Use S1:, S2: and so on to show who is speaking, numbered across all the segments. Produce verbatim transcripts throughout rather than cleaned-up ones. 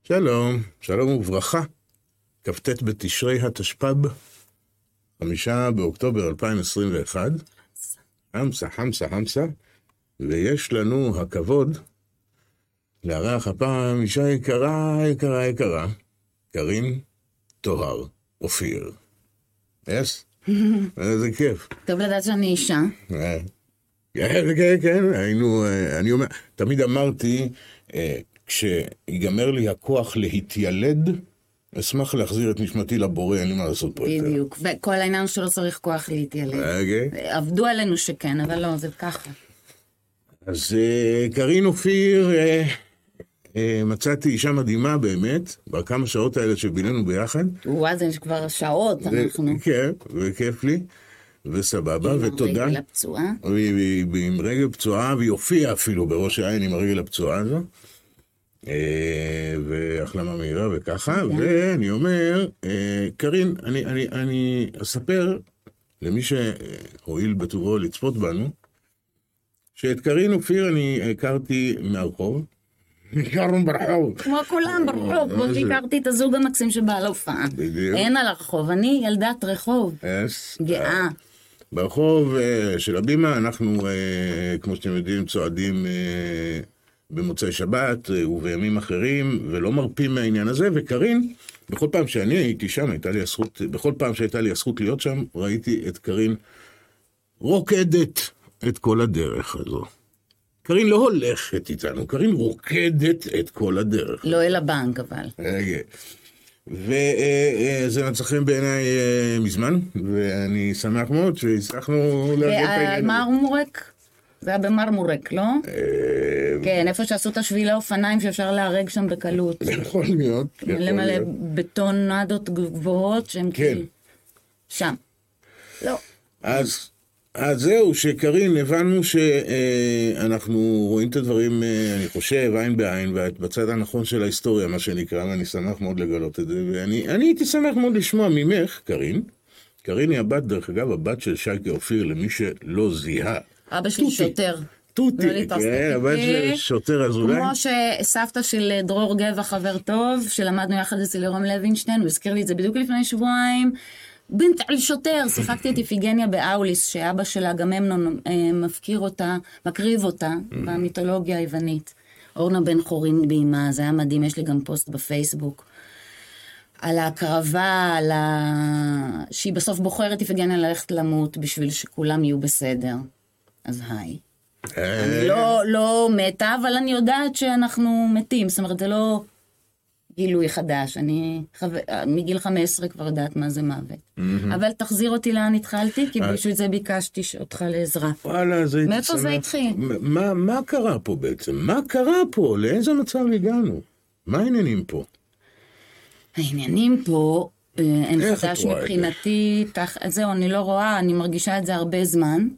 S1: שלום, שלום וברכה. כ"ט בתשרי התשפ"ב, חמישה באוקטובר אלפיים עשרים ואחת. חמסה, חמסה, חמסה. ויש לנו הכבוד לארח הפעם אישה יקרה, יקרה, יקרה. קרין טוהר אופיר. יס? איזה כיף.
S2: טוב לדעת שאני אישה.
S1: כן, כן, כן. היינו, אני אומר, תמיד אמרתי, כשיגמר לי הכוח להתיילד, אשמח להחזיר את נשמתי לבורא, אין לי מה לעשות פה יותר.
S2: בדיוק, וכל העניין שלא צריך כוח להתיילד. עבדו עלינו שכן, אבל לא, זה ככה.
S1: אז קרין אופיר, מצאתי אישה מדהימה באמת, בכמה שעות האלה שבינינו ביחד.
S2: וואו, זה כבר שעות, אנחנו.
S1: כן, וכיף לי, וסבבה, ותודה.
S2: עם רגל הפצועה.
S1: עם רגל פצועה, והיא הופיעה אפילו בראש העין עם הרגל הפצועה הזו. והחלמה מהירה וככה, ואני אומר, קרין, אני, אני, אני אספר למי שהועיל בטובו לצפות בנו, שאת קרין אופיר אני הכרתי מהרחוב, הכרנו ברחוב.
S2: כמו כולם ברחוב, כמו שהכרתי את הזוג המקסים שבא להופעה. אין על הרחוב, אני ילדת רחוב, גאה.
S1: ברחוב של הבימה אנחנו, כמו שאתם יודעים, צועדים במוצאי שבת ובימים אחרים, ולא מרפים מהעניין הזה, וקרין, בכל פעם שאני הייתי שם, הייתה לי הזכות, בכל פעם שהייתה לי הזכות להיות שם, ראיתי את קרין רוקדת את כל הדרך הזו. קרין לא הולכת איתנו, קרין רוקדת את כל הדרך.
S2: לא אל הבנק, אבל.
S1: וזה מצא חן בעיניי מזמן, ואני שמח מאוד שהצלחנו להגיד את העניין.
S2: מרמורק? זה היה במרמורק, לא? כן, איפה שעשו את השבילי האופניים שאפשר להרג שם בקלות.
S1: יכול להיות.
S2: למלא בטונדות גבוהות שהם כאילו שם. לא.
S1: אז אז זהו, שקרין, הבנו שאנחנו רואים את הדברים, אני חושב, עין בעין, בצד הנכון של ההיסטוריה, מה שנקרא, ואני שמח מאוד לגלות את זה, ואני אני הייתי שמח מאוד לשמוע ממך, קרין. קרין היא הבת, דרך אגב, הבת של שייקה אופיר, למי שלא זיהה.
S2: אבא שלי שוטר.
S1: טוטי, כן, הבת של שוטר אזולאי.
S2: כמו שסבתא של דרור גבע, חבר טוב, שלמדנו יחד אצל ירום לוינשטיין, הוא הזכיר לי את זה בדיוק לפני שבועיים, בנט על שוטר, שיחקתי את איפיגניה באוליס, שאבא שלה אגממנון מפקיר אותה, מקריב אותה, במיתולוגיה היוונית. אורנה בן חורין בימה, זה היה מדהים, יש לי גם פוסט בפייסבוק, על ההקרבה, על ה... שהיא בסוף בוחרת איפיגניה ללכת למות, בשביל שכולם יהיו בסדר. אז היי. אני לא, לא מתה, אבל אני יודעת שאנחנו מתים, זאת אומרת, זה לא גילוי חדש, אני מגיל חמש עשרה כבר יודעת מה זה מוות. אבל תחזיר אותי לאן התחלתי, כי בשביל זה ביקשתי אותך לעזרה.
S1: וואלה, זה התשמח.
S2: מאיפה זה התחיל?
S1: מה, מה קרה פה בעצם? מה קרה פה? לאיזה מצב הגענו? מה העניינים פה?
S2: העניינים פה, אין חדש מבחינתי, זהו, אני לא רואה, אני מרגישה את זה הרבה זמן.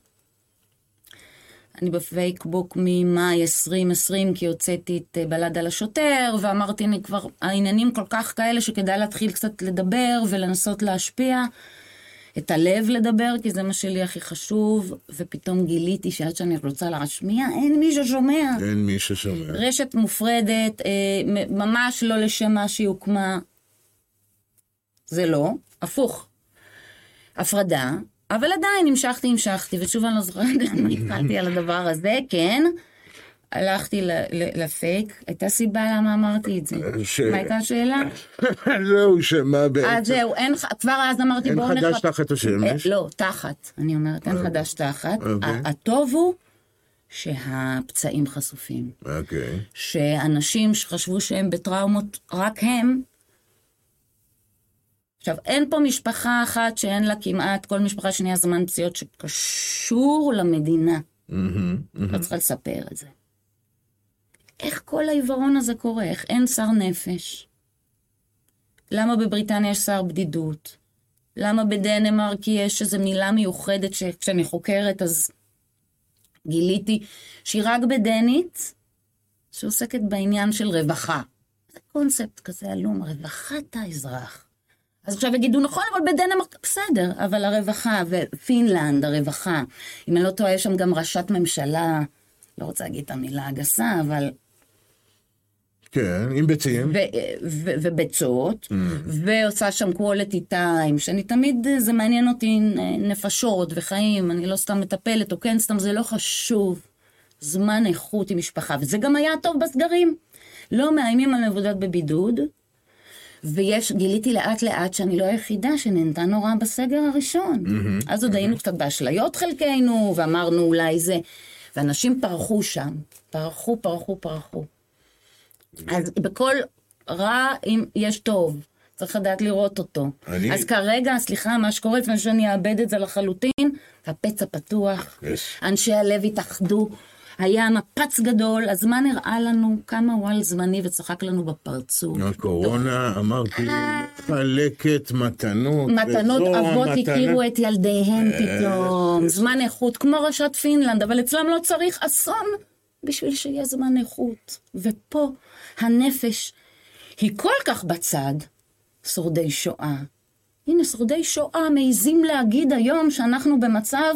S2: אני בפייסבוק ממאי עשרים עשרים, כי הוצאתי את בלד על השוטר, ואמרתי, אני כבר, העניינים כל כך כאלה שכדאי להתחיל קצת לדבר ולנסות להשפיע, את הלב לדבר, כי זה מה שלי הכי חשוב, ופתאום גיליתי שעד שאני רוצה להשמיע, אין מי ששומע.
S1: אין מי ששומע.
S2: רשת מופרדת, ממש לא לשם מה שהיא הוקמה, זה לא, הפוך. הפרדה, אבל עדיין המשכתי, המשכתי, ושוב אני לא זוכרת למה התחלתי על הדבר הזה, כן, הלכתי לפייק, הייתה סיבה למה אמרתי את זה. מה הייתה השאלה?
S1: זהו, שמה בעצם?
S2: אז זהו, כבר אז אמרתי בואו
S1: נחת... אין חדש תחת השמש?
S2: לא, תחת, אני אומרת, אין חדש תחת. הטוב הוא שהפצעים חשופים.
S1: אוקיי.
S2: שאנשים שחשבו שהם בטראומות, רק הם, עכשיו, אין פה משפחה אחת שאין לה כמעט, כל משפחה שנייה זמן פציעות שקשור למדינה. לא צריכה לספר את זה. איך כל העיוורון הזה קורה? איך אין שר נפש? למה בבריטניה יש שר בדידות? למה בדנמרק יש איזו מילה מיוחדת שכשאני חוקרת אז גיליתי שהיא רק בדנית, שעוסקת בעניין של רווחה. זה קונספט כזה עלום, רווחת האזרח. אז עכשיו יגידו, נכון, אבל בדנמרק בסדר, אבל הרווחה, ופינלנד, הרווחה, אם אני לא טועה, יש שם גם ראשת ממשלה, לא רוצה להגיד את המילה הגסה, אבל
S1: כן, עם ביצים.
S2: וביצות, ועושה שם quality time, שאני תמיד, זה מעניין אותי נפשות וחיים, אני לא סתם מטפלת, או כן סתם, זה לא חשוב. זמן איכות עם משפחה, וזה גם היה טוב בסגרים. לא מאיימים על מבודד בבידוד, ויש, גיליתי לאט לאט שאני לא היחידה שנהנתה נורא בסגר הראשון. אז עוד היינו קצת באשליות חלקנו, ואמרנו אולי זה, ואנשים פרחו שם, פרחו, פרחו, פרחו. אז בכל רע אם יש טוב, צריך לדעת לראות אותו. אני... אז כרגע, סליחה, מה שקורה לפני שאני אאבד את זה לחלוטין, הפצע פתוח, yes. אנשי הלב התאחדו, היה מפץ גדול, הזמן הראה לנו כמה וואל זמני וצחק לנו בפרצוף.
S1: הקורונה, אמרתי, חלקת מתנות.
S2: מתנות, אבות הכירו את ילדיהם פתאום, זמן איכות, כמו ראשת פינלנד, אבל אצלם לא צריך אסון בשביל שיהיה זמן איכות. ופה הנפש היא כל כך בצד, שורדי שואה. הנה, שורדי שואה מעיזים להגיד היום שאנחנו במצב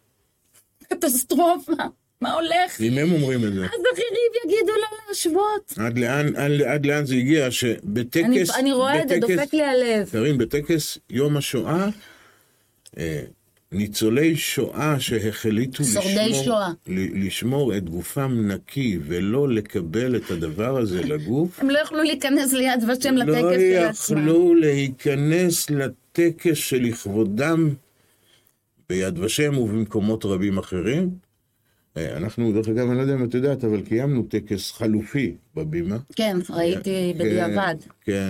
S2: קטסטרופה. מה הולך?
S1: אם הם אומרים את זה.
S2: אז אחרים יגידו לא להשוות.
S1: עד לאן, עד, עד לאן זה הגיע? שבטקס...
S2: אני, אני רואה את זה, דופק לי הלב.
S1: קרין, בטקס יום השואה, אה, ניצולי שואה שהחליטו לשמור, לשמור את גופם נקי ולא לקבל את הדבר הזה לגוף.
S2: הם לא יכלו להיכנס ליד ושם לטקס
S1: של עצמם. לא יכלו להיכנס לטקס שלכבודם ביד ושם ובמקומות רבים אחרים. אנחנו, דרך אגב, אני לא יודע אם את יודעת, אבל קיימנו טקס חלופי בבימה.
S2: כן, ראיתי בדיעבד.
S1: כן,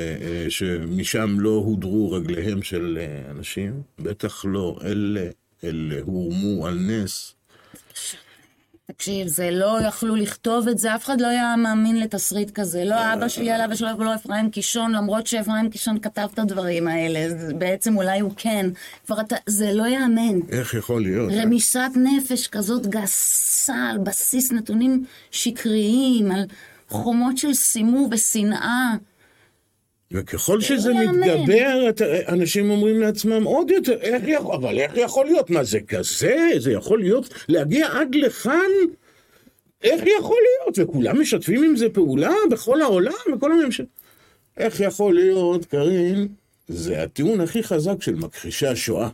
S1: ושמשם לא הודרו רגליהם של אנשים, בטח לא, אלה, אלה הורמו על נס.
S2: תקשיב, זה לא יכלו לכתוב את זה, אף אחד לא היה מאמין לתסריט כזה, לא אבא שלי עליו ושלו ולא אפרים קישון, למרות שאפרים קישון כתב את הדברים האלה, בעצם אולי הוא כן, כבר אתה, זה לא יאמן.
S1: איך יכול להיות?
S2: רמיסת נפש כזאת גסה, על בסיס נתונים שקריים, על חומות של סימוב ושנאה.
S1: וככל שזה מתגבר, אנשים אומרים לעצמם עוד יותר, איך יכול, אבל איך יכול להיות? מה זה כזה? זה יכול להיות להגיע עד לכאן? איך יכול להיות? וכולם משתפים עם זה פעולה בכל העולם, בכל הממשל. איך יכול להיות, קרין? זה הטיעון הכי חזק של מכחישי השואה.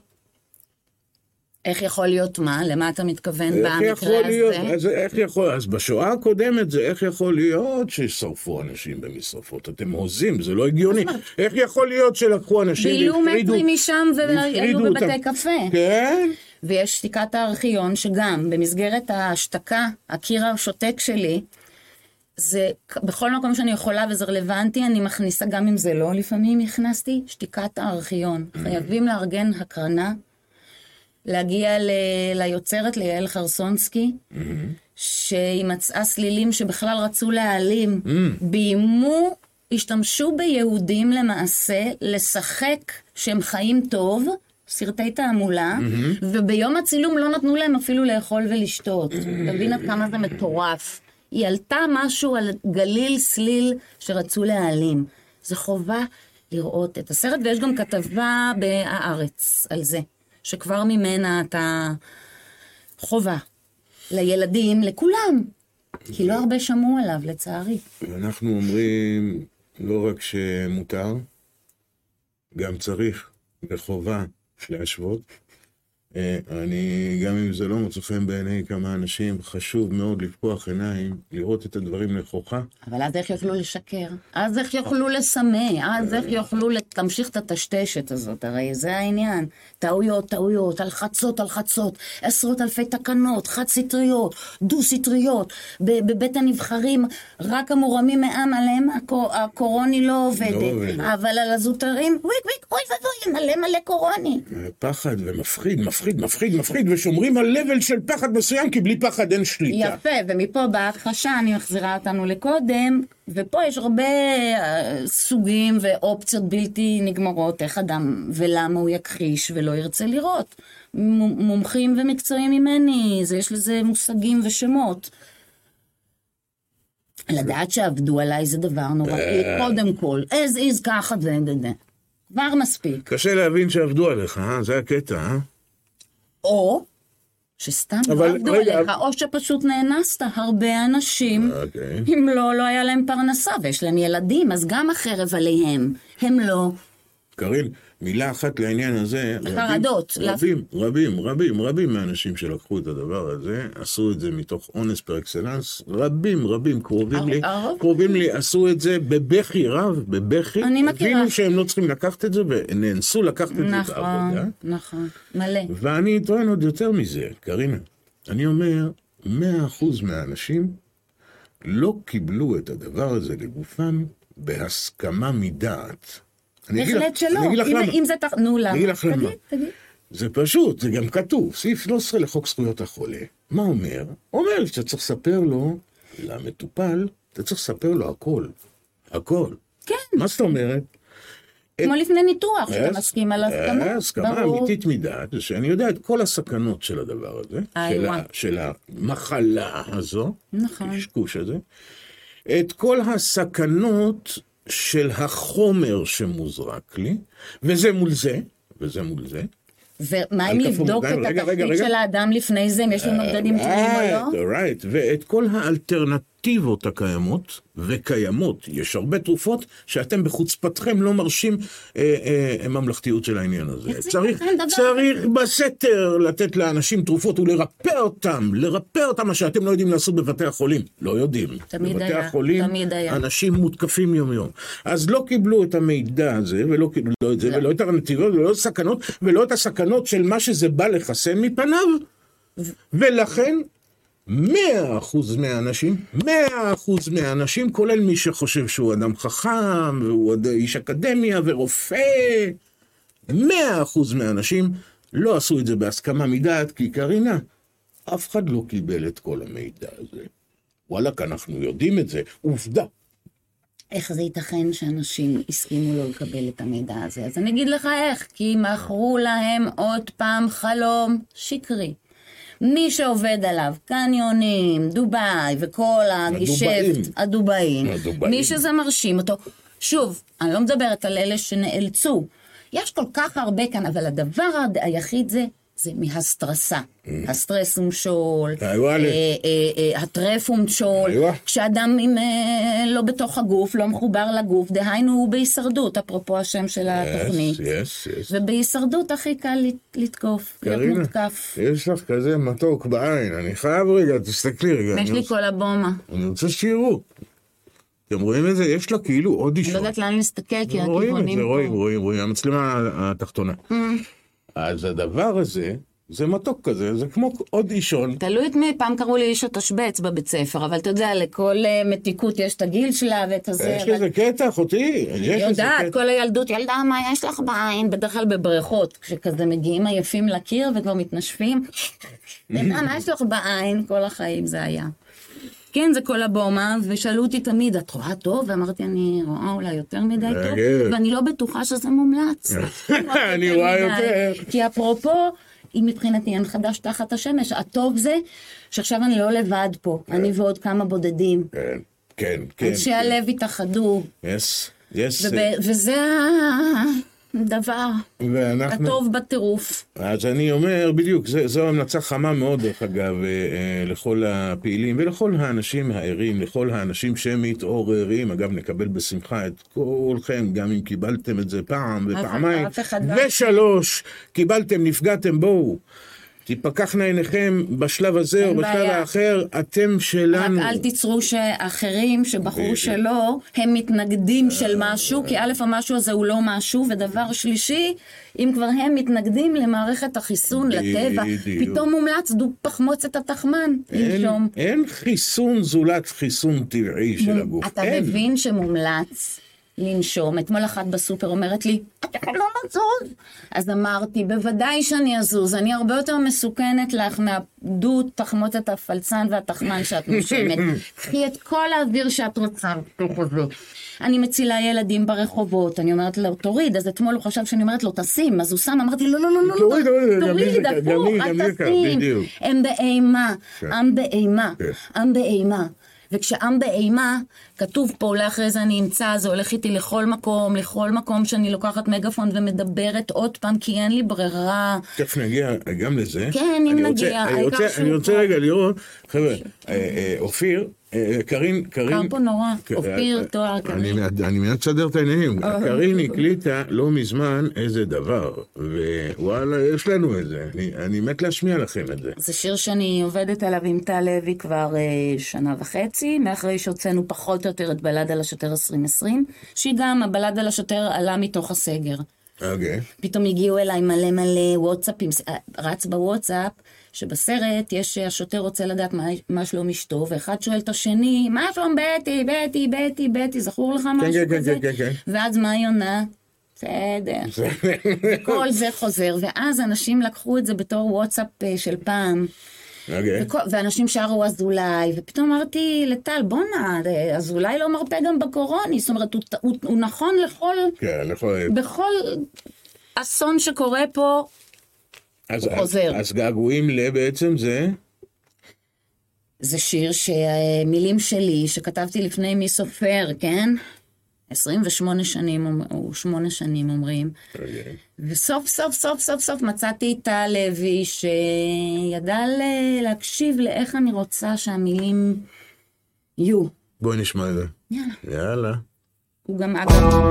S2: איך יכול להיות מה? למה אתה מתכוון במקרה הזה?
S1: אז איך יכול, אז בשואה הקודמת זה איך יכול להיות ששרפו אנשים במשרפות? אתם הוזים, זה לא הגיוני. איך יכול להיות שלקחו אנשים
S2: בילו מטרים משם והיו בבתי קפה?
S1: כן.
S2: ויש שתיקת הארכיון שגם במסגרת ההשתקה, הקיר השותק שלי, זה בכל מקום שאני יכולה וזה רלוונטי, אני מכניסה, גם אם זה לא, לפעמים הכנסתי שתיקת הארכיון. חייבים לארגן הקרנה, להגיע ל... ליוצרת, ליעל חרסונסקי, mm-hmm. שהיא מצאה סלילים שבכלל רצו להעלים, mm-hmm. ביימו, השתמשו ביהודים למעשה, לשחק שהם חיים טוב, סרטי תעמולה, mm-hmm. וביום הצילום לא נתנו להם אפילו לאכול ולשתות. Mm-hmm. תבין עד כמה זה מטורף. היא עלתה משהו על גליל סליל שרצו להעלים. זה חובה לראות את הסרט, ויש גם כתבה בהארץ על זה. שכבר ממנה אתה חובה לילדים, לכולם, כי לא הרבה שמעו עליו, לצערי.
S1: אנחנו אומרים לא רק שמותר, גם צריך בחובה להשוות. אני, גם אם זה לא מוצא חן בעיני כמה אנשים, חשוב מאוד לפקוח עיניים, לראות את הדברים נכוחה.
S2: אבל אז איך יוכלו לשקר? אז איך יוכלו לסמא? אז איך יוכלו תמשיך את הטשטשת הזאת? הרי זה העניין. טעויות, טעויות, הלחצות, הלחצות, עשרות אלפי תקנות, חד סטריות, דו סטריות. בבית הנבחרים, רק המורמים מעם עליהם, הקורוני לא עובדת. אבל על הזוטרים, וויק וויק, אוי ובוי, מלא מלא קורוני.
S1: פחד ומפחיד, מפחיד, מפחיד, מפחיד, ושומרים על לבל של פחד מסוים, כי בלי פחד אין שליטה.
S2: יפה, ומפה בהכחשה אני מחזירה אותנו לקודם, ופה יש הרבה uh, סוגים ואופציות בלתי נגמרות, איך אדם ולמה הוא יכחיש ולא ירצה לראות. מומחים ומקצועיים ממני, זה יש לזה מושגים ושמות. לדעת שעבדו עליי זה דבר נוראי, קודם כל, as is ככה זה, כבר מספיק.
S1: קשה להבין שעבדו עליך, אה? זה הקטע, אה?
S2: או שסתם לא עבדו עליך, או שפשוט נאנסת. הרבה אנשים, okay. אם לא, לא היה להם פרנסה, ויש להם ילדים, אז גם החרב עליהם, הם לא.
S1: קרין, מילה אחת לעניין הזה,
S2: חרדות.
S1: רבים, רבים, רבים, רבים מהאנשים שלקחו את הדבר הזה, עשו את זה מתוך אונס פר אקסלנס, רבים, רבים, קרובים לי, קרובים לי, עשו את זה בבכי רב, בבכי,
S2: אני מכירה.
S1: הבינו שהם לא צריכים לקחת את זה, ונאנסו לקחת את זה בעבודה.
S2: נכון, נכון, מלא.
S1: ואני טוען עוד יותר מזה, קרינה, אני אומר, מאה אחוז מהאנשים לא קיבלו את הדבר הזה לגופם בהסכמה מדעת.
S2: בהחלט שלא, אם זה תנו למה.
S1: אני אגיד לך למה. זה פשוט, זה גם כתוב, סעיף שלוש עשרה לחוק זכויות החולה. מה אומר? אומר שאתה צריך לספר לו, למטופל, אתה צריך לספר לו הכל. הכל.
S2: כן.
S1: מה זאת אומרת?
S2: כמו לפני ניתוח, שאתה מסכים על הסכמה.
S1: הסכמה אמיתית מדעת, שאני יודע את כל הסכנות של הדבר הזה, של המחלה הזו, השקוש הזה, את כל הסכנות של החומר שמוזרק לי, וזה מול זה, וזה מול זה.
S2: ומה אם לבדוק את התפקיד של האדם לפני זה, אם יש לו נוגדנים תלויים או לא?
S1: right, ואת כל האלטרנטיבות הקיימות, וקיימות, יש הרבה תרופות שאתם בחוצפתכם לא מרשים אה, אה, ממלכתיות של העניין הזה. צריך, צריך בסתר לתת לאנשים תרופות ולרפא אותם, לרפא אותם מה שאתם לא יודעים לעשות בבתי החולים. לא יודעים.
S2: תמיד
S1: בבתי
S2: היה,
S1: החולים
S2: תמיד היה.
S1: אנשים מותקפים יום יום. אז לא קיבלו את המידע הזה, ולא קיבלו לא את זה, לא. ולא את האלטרנטיבות, ולא את הסכנות, ולא את הסכנות של מה שזה בא לחסן מפניו. ו... ולכן, מאה אחוז מהאנשים, מאה אחוז מהאנשים, כולל מי שחושב שהוא אדם חכם, והוא איש אקדמיה ורופא, מאה אחוז מהאנשים לא עשו את זה בהסכמה מדעת, כי קרינה, אף אחד לא קיבל את כל המידע הזה. וואלה, אנחנו יודעים את זה, עובדה.
S2: איך זה ייתכן שאנשים הסכימו לא לקבל את המידע הזה? אז אני אגיד לך איך, כי מכרו להם עוד פעם חלום שקרי. מי שעובד עליו, קניונים, דובאי וכל הגישפט, הדובאים, מי שזה מרשים אותו. שוב, אני לא מדברת על אלה שנאלצו. יש כל כך הרבה כאן, אבל הדבר היחיד זה, זה מהסטרסה. הסטרס הוא משול, הטרף הוא משול, כשאדם לא בתוך הגוף, לא מחובר לגוף, דהיינו הוא בהישרדות, אפרופו השם של התוכנית. ובהישרדות הכי קל לתקוף, להיות מותקף.
S1: יש לך כזה מתוק בעין, אני חייב רגע, תסתכלי רגע.
S2: יש לי כל הבומה.
S1: אני רוצה שיראו. אתם רואים את זה? יש לה כאילו עוד אישון.
S2: אני לא יודעת לאן להסתכל, כי הכיוונים פה.
S1: רואים, רואים, רואים, המצלמה התחתונה. אז הדבר הזה, זה מתוק כזה, זה כמו עוד אישון.
S2: תלוי את מי, פעם קראו לי איש התשבץ בבית ספר, אבל אתה יודע, לכל מתיקות יש את הגיל שלה ואת הזה.
S1: יש לזה קטע, אחותי.
S2: יודעת, כל הילדות, ילדה, מה יש לך בעין? בדרך כלל בבריכות, כשכזה מגיעים עייפים לקיר וכבר מתנשפים. ילדה, מה יש לך בעין? כל החיים זה היה. כן, זה כל הבומה, ושאלו אותי תמיד, את רואה טוב? ואמרתי, אני רואה אולי יותר מדי טוב, ואני לא בטוחה שזה מומלץ.
S1: אני רואה יותר.
S2: כי אפרופו, אם מבחינתי אין חדש תחת השמש, הטוב זה שעכשיו אני לא לבד פה, אני ועוד כמה בודדים.
S1: כן, כן, כן.
S2: אנשי הלב התאחדו.
S1: יס, יס.
S2: וזה הדבר הטוב בטירוף.
S1: אז אני אומר, בדיוק, זו המלצה חמה מאוד, דרך אגב, לכל הפעילים ולכל האנשים הערים, לכל האנשים שמתעוררים. אגב, נקבל בשמחה את כולכם, גם אם קיבלתם את זה פעם ופעמיים. ושלוש, קיבלתם, נפגעתם, בואו. תיפקחנה עיניכם בשלב הזה או בשלב האחר, אתם שלנו.
S2: רק אל תיצרו שאחרים שבחרו שלא, הם מתנגדים של משהו, כי א' המשהו הזה הוא לא משהו, ודבר שלישי, אם כבר הם מתנגדים למערכת החיסון, לטבע, פתאום מומלץ דו פחמוץ את התחמן.
S1: אין חיסון זולת חיסון טבעי של הגוף.
S2: אתה מבין שמומלץ לנשום. אתמול אחת בסופר אומרת לי, אתה לא מזוז. אז אמרתי, בוודאי שאני אזוז, אני הרבה יותר מסוכנת לך מהדוד תחמות את הפלצן והתחמן שאת נושמת. קחי את כל האוויר שאת רוצה. אני מצילה ילדים ברחובות, אני אומרת לו, תוריד, אז אתמול הוא חשב שאני אומרת לו, תשים, אז הוא שם, אמרתי, לא, לא, לא, לא,
S1: תוריד,
S2: תוריד, הפוך, אל תשים. הם באימה, עם באימה, עם באימה. וכשעם באימה, כתוב פה, אולי אחרי זה אני אמצא, זה הולך איתי לכל מקום, לכל מקום שאני לוקחת מגפון ומדברת עוד פעם, כי אין לי ברירה.
S1: תכף נגיע גם לזה.
S2: כן, אם נגיע.
S1: אני רוצה, אני רוצה רגע לראות, חבר'ה, אופיר, קרין, קרין...
S2: קר פה נורא, אופיר, תואר, קרין.
S1: אני מיד סדר את העניינים. קרין הקליטה לא מזמן איזה דבר, ווואלה, יש לנו את זה. אני מת להשמיע לכם את זה.
S2: זה שיר שאני עובדת עליו עם טל לוי כבר שנה וחצי, מאחרי שהוצאנו פחות או יותר את בלד על השוטר עשרים עשרים, שהיא גם, הבלד על השוטר עלה מתוך הסגר.
S1: אוקיי.
S2: פתאום הגיעו אליי מלא מלא וואטסאפים, רץ בוואטסאפ, שבסרט יש, השוטר רוצה לדעת מה, מה שלום אשתו, ואחד שואל את השני, מה שלום בטי, בטי, בטי, בטי, זכור לך משהו
S1: כן,
S2: כזה?
S1: כן, כן, כן.
S2: ואז מה היא עונה? בסדר. וכל זה חוזר, ואז אנשים לקחו את זה בתור וואטסאפ של פעם,
S1: אוקיי.
S2: וכל, ואנשים שרו אזולאי, ופתאום אמרתי לטל, בונה, אזולאי לא מרפא גם בקורוני, זאת אומרת, הוא, הוא, הוא נכון לכל,
S1: כן, לכל...
S2: בכל אסון שקורה פה,
S1: אז,
S2: הוא חוזר.
S1: אז געגועים לבעצם זה...
S2: זה שיר שמילים שלי, שכתבתי לפני מי סופר, כן? עשרים ושמונה שנים, או שמונה שנים אומרים.
S1: Okay.
S2: וסוף סוף סוף סוף סוף מצאתי את הלוי, שידע להקשיב לאיך אני רוצה שהמילים יהיו.
S1: בואי נשמע את זה.
S2: יאללה.
S1: יאללה.
S2: הוא גם אגב...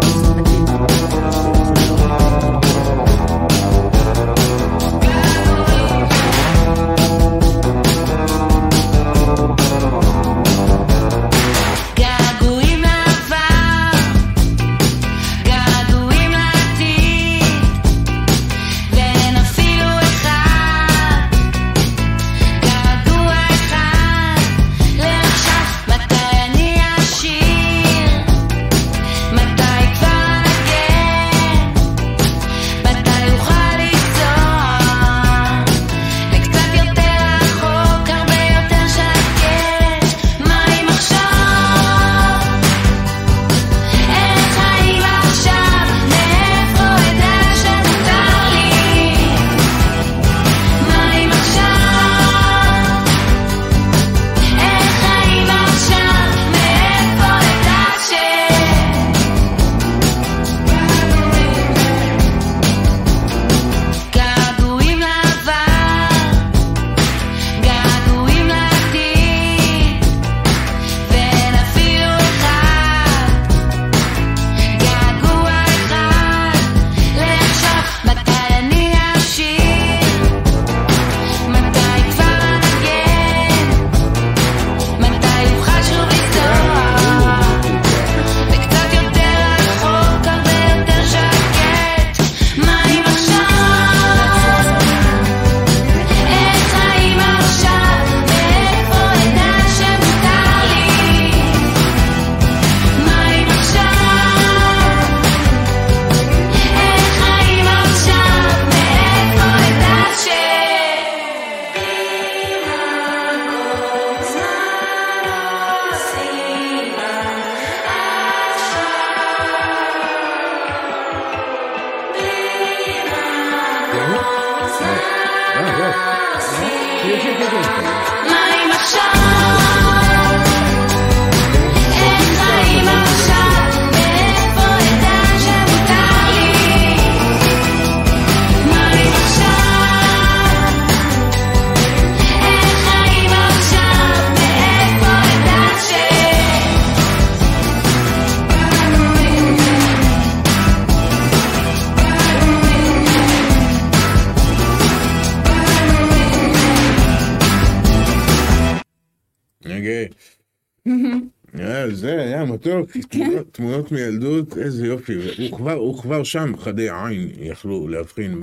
S1: זה היה מתוק, תמונות מילדות, איזה יופי, הוא כבר שם, חדי עין יכלו להבחין ב...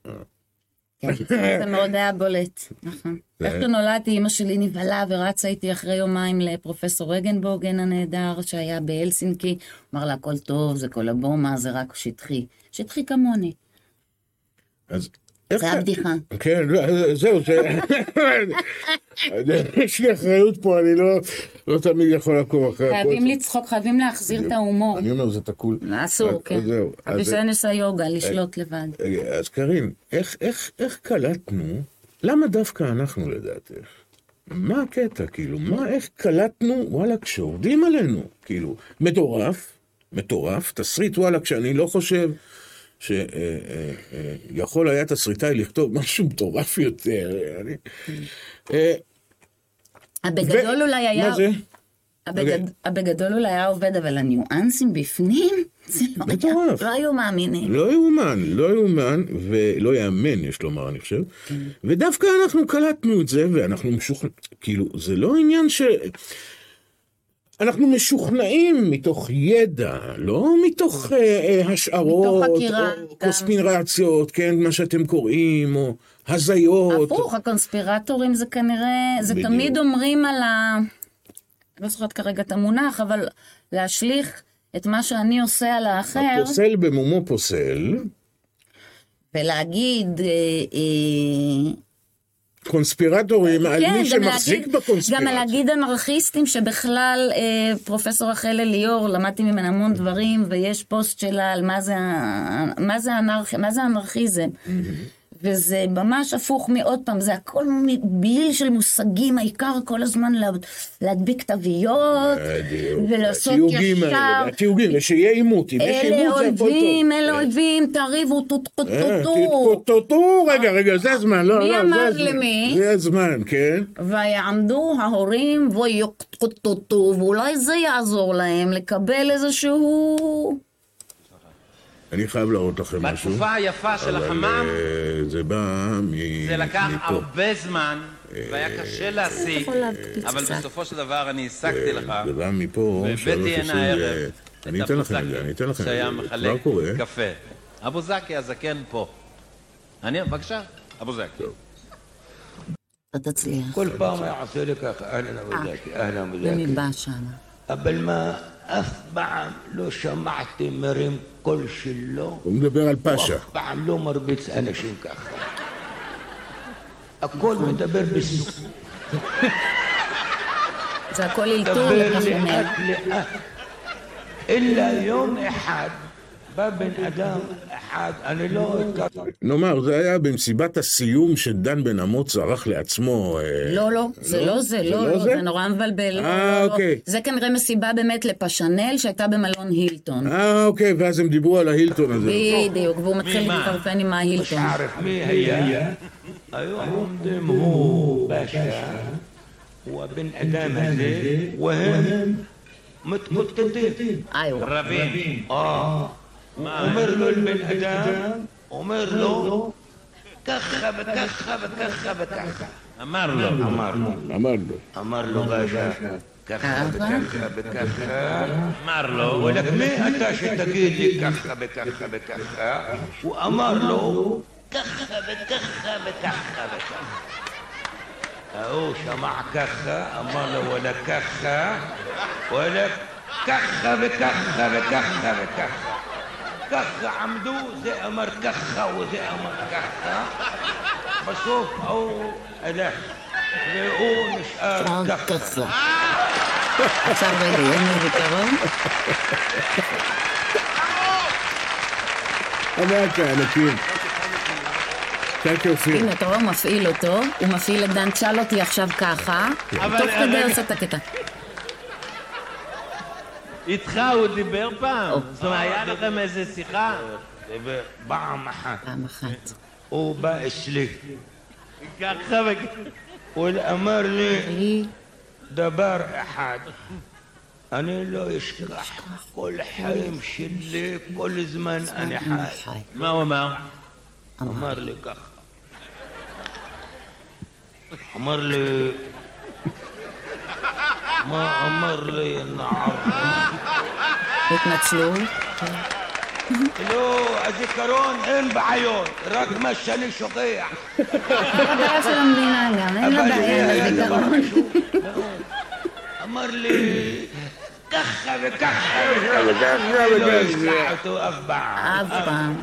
S2: זה מאוד היה בולט, נכון. איך שנולדתי, אמא שלי נבהלה ורצה איתי אחרי יומיים לפרופסור רגנבוגן הנהדר, שהיה בהלסינקי, אמר לה, הכל טוב, זה כל הבומה, זה רק שטחי. שטחי כמוני.
S1: אז...
S2: זה הבדיחה.
S1: כן, זהו, יש לי אחריות פה, אני לא תמיד יכול לקום אחרי...
S2: חייבים לצחוק, חייבים להחזיר את ההומור.
S1: אני אומר, זה תקול.
S2: אסור, כן. אבל זה נעשה יוגה, לשלוט לבד.
S1: אז קרין, איך קלטנו, למה דווקא אנחנו לדעתך? מה הקטע, כאילו, מה, איך קלטנו, וואלה, כשעובדים עלינו, כאילו, מטורף, מטורף, תסריט, וואלה, כשאני לא חושב שיכול היה תסריטאי לכתוב משהו מטורף יותר,
S2: בגדול אולי היה...
S1: מה זה?
S2: בגדול אולי היה עובד, אבל הניואנסים בפנים, זה לא היו מאמינים.
S1: לא יאומן, לא יאומן, ולא יאמן, יש לומר, אני חושב. ודווקא אנחנו קלטנו את זה, ואנחנו משוכנעים, כאילו, זה לא עניין ש... אנחנו משוכנעים מתוך ידע, לא מתוך השערות, או קונספירציות, כן, מה שאתם קוראים, או הזיות.
S2: הפוך, הקונספירטורים זה כנראה, זה תמיד אומרים על ה... לא זוכרת כרגע את המונח, אבל להשליך את מה שאני עושה על האחר.
S1: הפוסל במומו פוסל.
S2: ולהגיד...
S1: קונספירטורים, על מי שמחזיק בקונספירציה.
S2: גם להגיד אנרכיסטים, שבכלל פרופסור רחל אליאור, למדתי ממנו המון דברים, ויש פוסט שלה על מה זה אנרכיזם. וזה ממש הפוך מעוד פעם, זה הכל בליל של מושגים, העיקר כל הזמן להדביק תוויות, ולעשות ישר.
S1: התיוגים, ושיהיה אימות, אם יש אימות זה הכל טוב.
S2: אלה אויבים, תריבו, תותקוטטו.
S1: תותקוטטו, רגע, רגע, זה הזמן, לא, לא,
S2: מי אמר למי?
S1: זה הזמן, כן.
S2: ויעמדו ההורים ויוקטטו, ואולי זה יעזור להם לקבל איזשהו...
S1: אני חייב להראות לכם משהו.
S3: בתקופה היפה של החמם,
S1: זה בא מפה.
S3: זה לקח הרבה זמן, והיה קשה להשיג, אבל בסופו של דבר אני השגתי לך.
S1: זה בא מפה,
S3: והבאתי הנה הערב
S1: אני אתן לכם את זה, אני אתן לכם.
S3: שהיה מחלק קפה. אבו זקי הזקן פה. אני, בבקשה, אבו זקי.
S2: אתה תצליח.
S4: כל פעם היה עושה לי ככה, אהלן אבו זקי, אהלן אבו זקי.
S2: ומי בא שם?
S4: אבל מה, אף פעם לא שמעתי מרים קול שלו.
S1: הוא מדבר על פאשה.
S4: אף פעם לא מרביץ אנשים ככה. הכל מדבר בסוף.
S2: זה הכל אילתור לכך.
S4: אלא יום אחד בא בן אדם אחד, אני לא...
S1: נאמר, זה היה במסיבת הסיום שדן בן אמוץ ערך לעצמו.
S2: לא, לא, זה לא זה, לא, לא, זה נורא מבלבל.
S1: אה, אוקיי.
S2: זה כנראה מסיבה באמת לפשנל שהייתה במלון הילטון.
S1: אה, אוקיי, ואז הם דיברו על ההילטון הזה.
S2: בדיוק, והוא מתחיל להתקרפן עם ההילטון.
S4: מי היה? היו עומדים הוא באשה, הוא הבן אדם הזה, והם מתקוטטים.
S2: איו.
S3: רבים.
S4: אה. אומר לו לבן אדם, אומר לו, ככה וככה וככה וככה.
S3: אמר לו.
S4: אמר לו.
S1: אמר לו.
S4: אמר לו באשה, ככה וככה וככה.
S3: אמר לו.
S4: ולך מי אתה שתגיד לי ככה וככה וככה? הוא אמר לו, ככה וככה וככה וככה. הוא שמע ככה, אמר לו וואלה ככה, וואלה ככה וככה וככה וככה. ככה עמדו, זה אמר ככה וזה אמר ככה. בסוף הוא הלך, והוא נשאר ככה.
S2: עכשיו רגע, יהיה בקרוב?
S1: אמר כאלוקים.
S2: הנה, אתה רואה, הוא מפעיל אותו, הוא מפעיל את דן, תשאל אותי עכשיו ככה, תוך כדי עושה את הקטע.
S3: איתך הוא דיבר פעם? זאת אומרת, היה לכם איזה שיחה?
S4: פעם אחת.
S2: פעם אחת.
S4: הוא בא אצלי.
S3: ככה וככה.
S4: הוא אמר לי דבר אחד. אני לא אשכח כל חיים שלי, כל זמן אני חי.
S3: מה הוא אמר?
S4: אמר לי ככה. אמר לי... מה אמר לי נער?
S2: התנצלו?
S4: לא, הזיכרון אין בעיות, רק מה שאני שוכח.
S2: זה הבעיה של המדינה גם, אין לה בעיה עם הזיכרון.
S4: אמר לי... ככה וככה וככה, לא אשכח אותו אף פעם.
S2: אף פעם.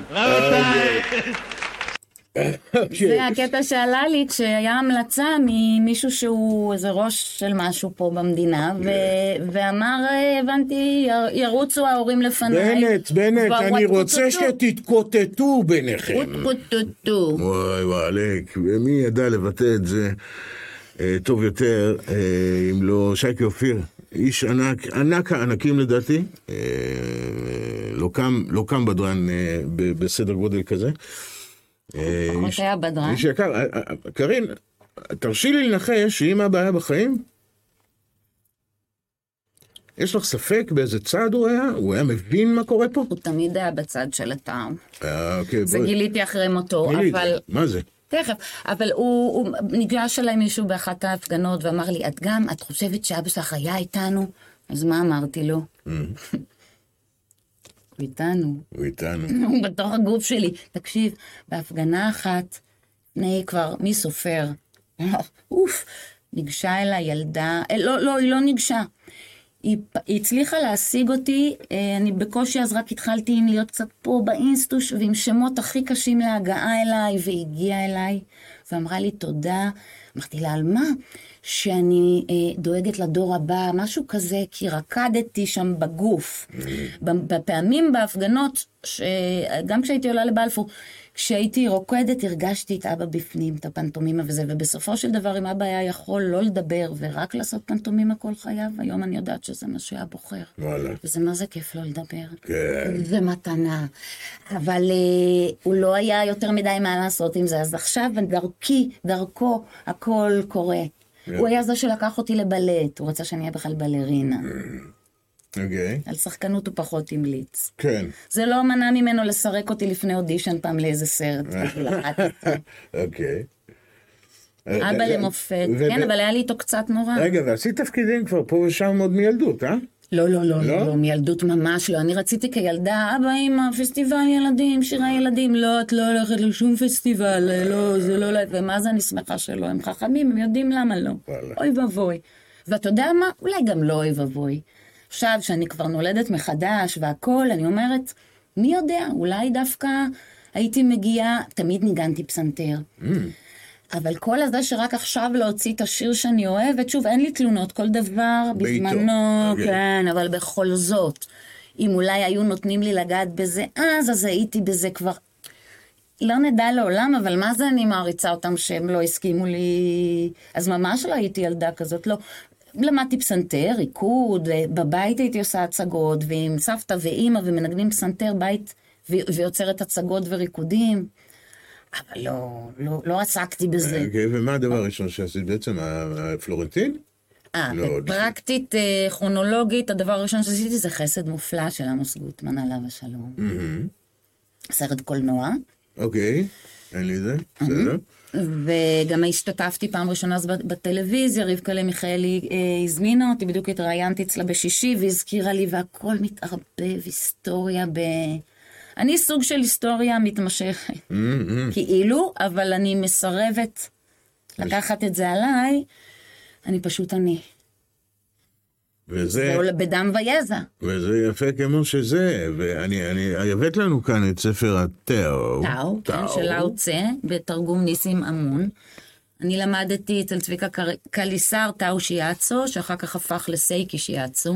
S2: זה הקטע שעלה לי כשהיה המלצה ממישהו שהוא איזה ראש של משהו פה במדינה, ואמר, הבנתי, ירוצו ההורים לפניי.
S1: בנט, בנט, אני רוצה שתתקוטטו ביניכם.
S2: תתקוטטו.
S1: וואי וואלק, ומי ידע לבטא את זה? טוב יותר, אם לא שייקה אופיר, איש ענק, ענק הענקים לדעתי, לא קם, לא קם בדרן בסדר גודל כזה.
S2: פחות היה בדרן.
S1: איש יקר, קרין, תרשי לי לנחש שאם הבעיה בחיים, יש לך ספק באיזה צעד הוא היה? הוא היה מבין מה קורה פה?
S2: הוא תמיד היה בצד של הטעם.
S1: אוקיי,
S2: זה גיליתי אחרי מותו, אבל...
S1: מה זה?
S2: תכף, אבל הוא, הוא ניגש אליי מישהו באחת ההפגנות ואמר לי, את גם, את חושבת שאבא שלך היה איתנו? אז מה אמרתי לו? הוא איתנו.
S1: הוא איתנו.
S2: הוא בתוך הגוף שלי. תקשיב, בהפגנה אחת, לפני כבר, מי סופר? אוף, ניגשה אליי ילדה, לא, לא, היא לא ניגשה. היא, היא הצליחה להשיג אותי, אני בקושי אז רק התחלתי עם להיות קצת פה באינסטוש, ועם שמות הכי קשים להגעה אליי, והיא הגיעה אליי, ואמרה לי תודה, אמרתי לה על מה? שאני אה, דואגת לדור הבא, משהו כזה, כי רקדתי שם בגוף, בפעמים בהפגנות, ש... גם כשהייתי עולה לבלפור, כשהייתי רוקדת, הרגשתי את אבא בפנים, את הפנטומימה וזה, ובסופו של דבר, אם אבא היה יכול לא לדבר, ורק לעשות פנטומימה כל חייו, היום אני יודעת שזה מה שהיה בוחר.
S1: וואלה.
S2: וזה מה זה כיף לא לדבר.
S1: כן.
S2: זה מתנה. אבל אה, הוא לא היה יותר מדי מה לעשות עם זה, אז עכשיו דרכי, דרכו, הכל קורה. Yeah. הוא היה זה שלקח אותי לבלט, הוא רצה שאני אהיה בכלל בלרינה.
S1: אוקיי.
S2: Okay. על שחקנות הוא פחות המליץ.
S1: כן.
S2: זה לא מנע ממנו לסרק אותי לפני אודישן פעם לאיזה סרט.
S1: אוקיי.
S2: אבא למופת, כן, אבל היה לי איתו קצת נורא.
S1: רגע, ועשית תפקידים כבר פה ושם עוד מילדות, אה?
S2: לא, לא, לא, לא, מילדות ממש לא. אני רציתי כילדה, אבא, אמא, פסטיבל ילדים, שירי ילדים, לא, את לא הולכת לשום פסטיבל, לא, זה לא, ומה זה אני שמחה שלא, הם חכמים, הם יודעים למה לא. אוי ובוי. ואתה יודע מה? אולי גם לא אוי ובוי. עכשיו, שאני כבר נולדת מחדש והכל, אני אומרת, מי יודע, אולי דווקא הייתי מגיעה, תמיד ניגנתי פסנתר. אבל כל הזה שרק עכשיו להוציא את השיר שאני אוהבת, שוב, אין לי תלונות, כל דבר בזמנו, כן, אבל בכל זאת, אם אולי היו נותנים לי לגעת בזה, אז אז הייתי בזה כבר, לא נדע לעולם, אבל מה זה אני מעריצה אותם שהם לא הסכימו לי, אז ממש לא הייתי ילדה כזאת, לא, למדתי פסנתר, ריקוד, בבית הייתי עושה הצגות, ועם סבתא ואימא ומנגנים פסנתר בית, ויוצרת הצגות וריקודים, אבל לא, לא, לא עסקתי בזה.
S1: אוקיי, ומה הדבר הראשון שעשית בעצם? הפלורנטין?
S2: אה, פרקטית, כרונולוגית, הדבר הראשון שעשיתי זה חסד מופלא של עמוס גוטמן, עליו השלום. סרט קולנוע.
S1: אוקיי, אין לי זה, בסדר.
S2: וגם השתתפתי פעם ראשונה בטלוויזיה, רבקה למיכאלי הזמינה אותי, בדיוק התראיינתי אצלה בשישי, והזכירה לי, והכל מתערבב, היסטוריה ב... אני סוג של היסטוריה מתמשכת, כאילו, אבל אני מסרבת לקחת את זה עליי, אני פשוט אני.
S1: וזה...
S2: זה בדם ויזע.
S1: וזה יפה כמו שזה, ואני הבאת לנו כאן את ספר הטאו.
S2: טאו, כן, של לאו צה, בתרגום ניסים אמון. אני למדתי אצל צביקה קליסר, טאו שיאצו, שאחר כך הפך לסייקי שיאצו.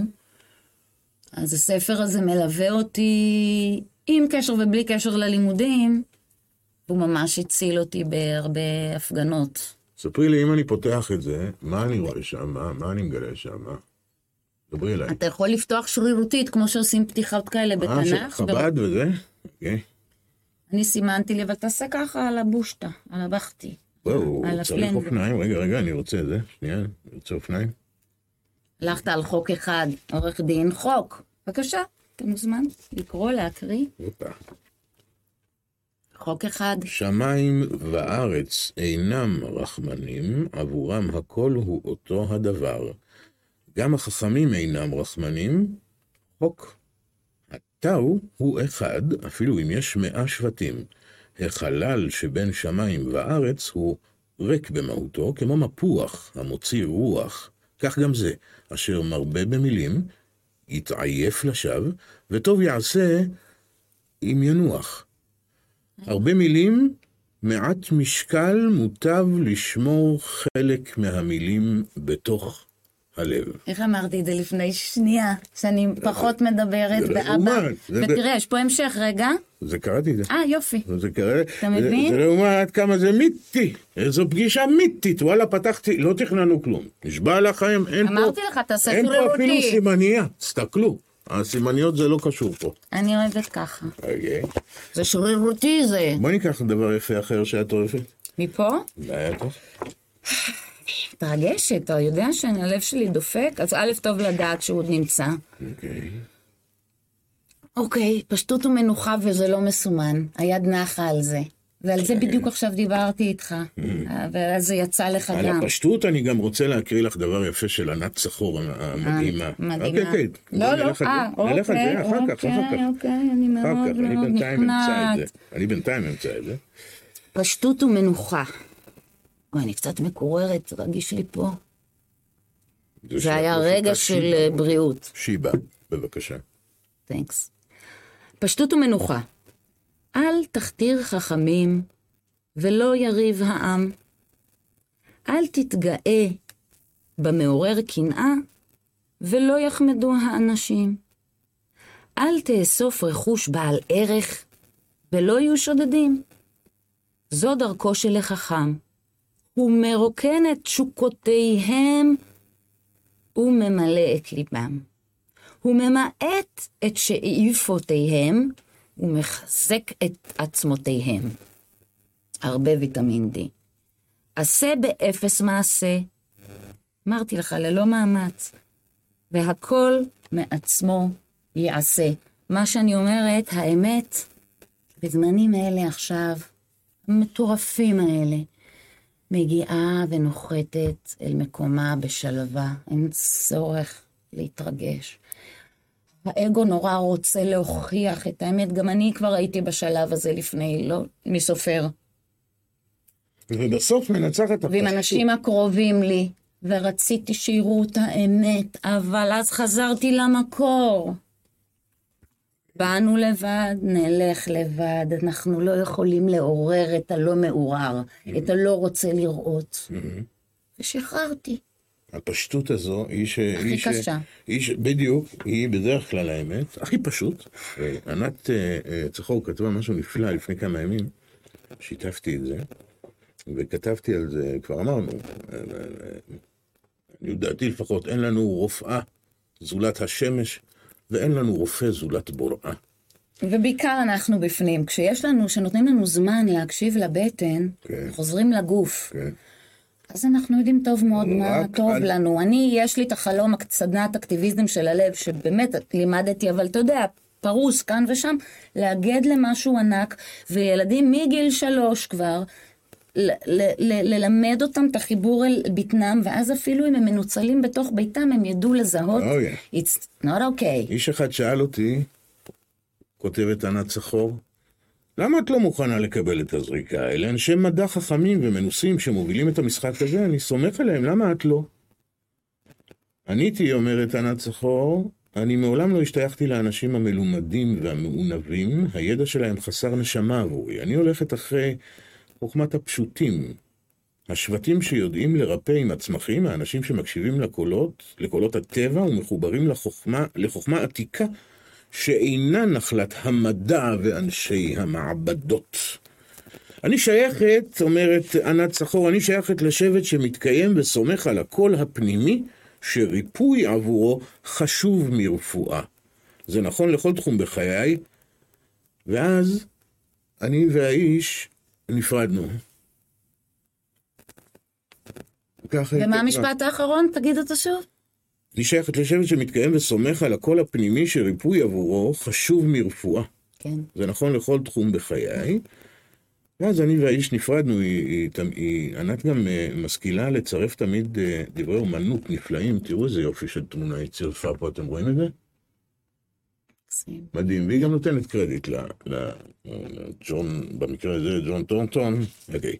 S2: אז הספר הזה מלווה אותי... עם קשר ובלי קשר ללימודים, הוא ממש הציל אותי בהרבה הפגנות.
S1: ספרי לי, אם אני פותח את זה, מה אני רואה שם? מה, מה אני מגלה שם? דברי אליי.
S2: אתה יכול לפתוח שרירותית, כמו שעושים פתיחות כאלה בתנ"ך.
S1: אה, חב"ד וזה? אוקיי.
S2: אני סימנתי לי, אבל תעשה ככה על הבושטה, על הבכתי.
S1: וואו, צריך אופניים. רגע, רגע, אני רוצה את זה. שנייה, אני רוצה אופניים.
S2: הלכת על חוק אחד, עורך דין, חוק. בבקשה. אתה מוזמן לקרוא, להקריא. חוק אחד.
S1: שמיים וארץ אינם רחמנים, עבורם הכל הוא אותו הדבר. גם החכמים אינם רחמנים, חוק. הטאו הוא אחד, אפילו אם יש מאה שבטים. החלל שבין שמיים וארץ הוא ריק במהותו, כמו מפוח המוציא רוח. כך גם זה, אשר מרבה במילים, יתעייף לשווא, וטוב יעשה אם ינוח. הרבה מילים, מעט משקל, מוטב לשמור חלק מהמילים בתוך הלב.
S2: איך אמרתי את זה לפני שנייה, שאני פחות מדברת באבא. ותראה, יש פה המשך, רגע.
S1: זה קראתי את זה.
S2: אה, יופי.
S1: זה קרא...
S2: אתה מבין?
S1: זה לעומת כמה זה מיתי. איזו פגישה מיתית. וואלה, פתחתי, לא תכננו כלום. נשבע לכם, אין פה...
S2: אמרתי לך, תעשה
S1: אין
S2: שרירותי.
S1: פה אפילו סימניה. תסתכלו. הסימניות זה לא קשור פה.
S2: אני אוהבת ככה.
S1: אוקיי.
S2: זה שרירותי זה.
S1: בואי ניקח דבר יפה אחר שאת אוהבת.
S2: מפה?
S1: בטח.
S2: מתרגשת, אתה יודע שהלב שלי דופק? אז א' טוב לדעת שהוא עוד נמצא.
S1: אוקיי.
S2: אוקיי, פשטות ומנוחה וזה לא מסומן. היד נחה על זה. ועל זה בדיוק עכשיו דיברתי איתך. ואז זה יצא לך
S1: על
S2: גם.
S1: הפשטות אני גם רוצה להקריא לך דבר יפה של ענת סחור המדהימה.
S2: מדהימה.
S1: אוקיי,
S2: לא, לא, אה, אוקיי,
S1: אוקיי,
S2: אוקיי, אוקיי, אני מאוד מאוד נכנעת.
S1: אני בינתיים אמצא את זה.
S2: פשטות ומנוחה. אוי, אני קצת מקוררת, רגיש לי פה. זה היה רגע של בריאות.
S1: שיבה, בבקשה.
S2: תנקס. פשטות ומנוחה. אל תכתיר חכמים ולא יריב העם. אל תתגאה במעורר קנאה ולא יחמדו האנשים. אל תאסוף רכוש בעל ערך ולא יהיו שודדים. זו דרכו של החכם. הוא מרוקן את תשוקותיהם וממלא את ליבם. הוא ממעט את שאיפותיהם ומחזק את עצמותיהם. הרבה ויטמין די. עשה באפס מעשה. אמרתי לך, ללא מאמץ. והכל מעצמו יעשה. מה שאני אומרת, האמת, בזמנים האלה עכשיו, המטורפים האלה, מגיעה ונוחתת אל מקומה בשלווה. אין צורך להתרגש. האגו נורא רוצה להוכיח את האמת, גם אני כבר הייתי בשלב הזה לפני, לא מסופר.
S1: ובסוף מנצח את הפשטות.
S2: ועם אנשים הקרובים לי, ורציתי שיראו את האמת, אבל אז חזרתי למקור. באנו לבד, נלך לבד, אנחנו לא יכולים לעורר את הלא מעורר, את הלא רוצה לראות. ושחררתי.
S1: הפשטות הזו היא ש...
S2: הכי
S1: היא
S2: קשה.
S1: ש... היא ש... בדיוק, היא בדרך כלל האמת, הכי פשוט. ענת צחור כתבה משהו נפלא לפני כמה ימים, שיתפתי את זה, וכתבתי על זה, כבר אמרנו, אני יודעתי לפחות, אין לנו רופאה זולת השמש, ואין לנו רופא זולת בוראה.
S2: ובעיקר אנחנו בפנים, כשיש לנו, שנותנים לנו זמן להקשיב לבטן,
S1: כן.
S2: חוזרים לגוף.
S1: כן.
S2: אז אנחנו יודעים טוב מאוד מה טוב
S1: על...
S2: לנו. אני, יש לי את החלום, סדנת אקטיביזם של הלב, שבאמת לימדתי, אבל אתה יודע, פרוס כאן ושם, להגד למשהו ענק, וילדים מגיל שלוש כבר, ל- ל- ל- ללמד אותם את החיבור אל בטנם, ואז אפילו אם הם מנוצלים בתוך ביתם, הם ידעו לזהות.
S1: Oh, yeah.
S2: It's not okay.
S1: איש אחד שאל אותי, כותבת ענת צחור, למה את לא מוכנה לקבל את הזריקה? אלה אנשי מדע חכמים ומנוסים שמובילים את המשחק הזה, אני סומך עליהם, למה את לא? עניתי, אומרת ענת צחור, אני מעולם לא השתייכתי לאנשים המלומדים והמעונבים, הידע שלהם חסר נשמה עבורי. אני הולכת אחרי חוכמת הפשוטים, השבטים שיודעים לרפא עם הצמחים, האנשים שמקשיבים לקולות, לקולות הטבע ומחוברים לחוכמה, לחוכמה עתיקה, שאינה נחלת המדע ואנשי המעבדות. אני שייכת, אומרת ענת צחור, אני שייכת לשבט שמתקיים וסומך על הקול הפנימי, שריפוי עבורו חשוב מרפואה. זה נכון לכל תחום בחיי, ואז אני והאיש נפרדנו.
S2: ומה המשפט האחרון? תגיד אותו שוב.
S1: אני שייכת לשבט שמתקיים וסומך על הקול הפנימי שריפוי עבורו חשוב מרפואה.
S2: כן.
S1: זה נכון לכל תחום בחיי. ואז אני והאיש נפרדנו, היא, היא, היא, ענת גם משכילה לצרף תמיד דברי אומנות נפלאים. תראו איזה יופי של תמונה היא צירפה פה, אתם רואים את זה? מדהים, והיא גם נותנת קרדיט לג'ון, במקרה הזה, ג'ון טורנטון. אוקיי.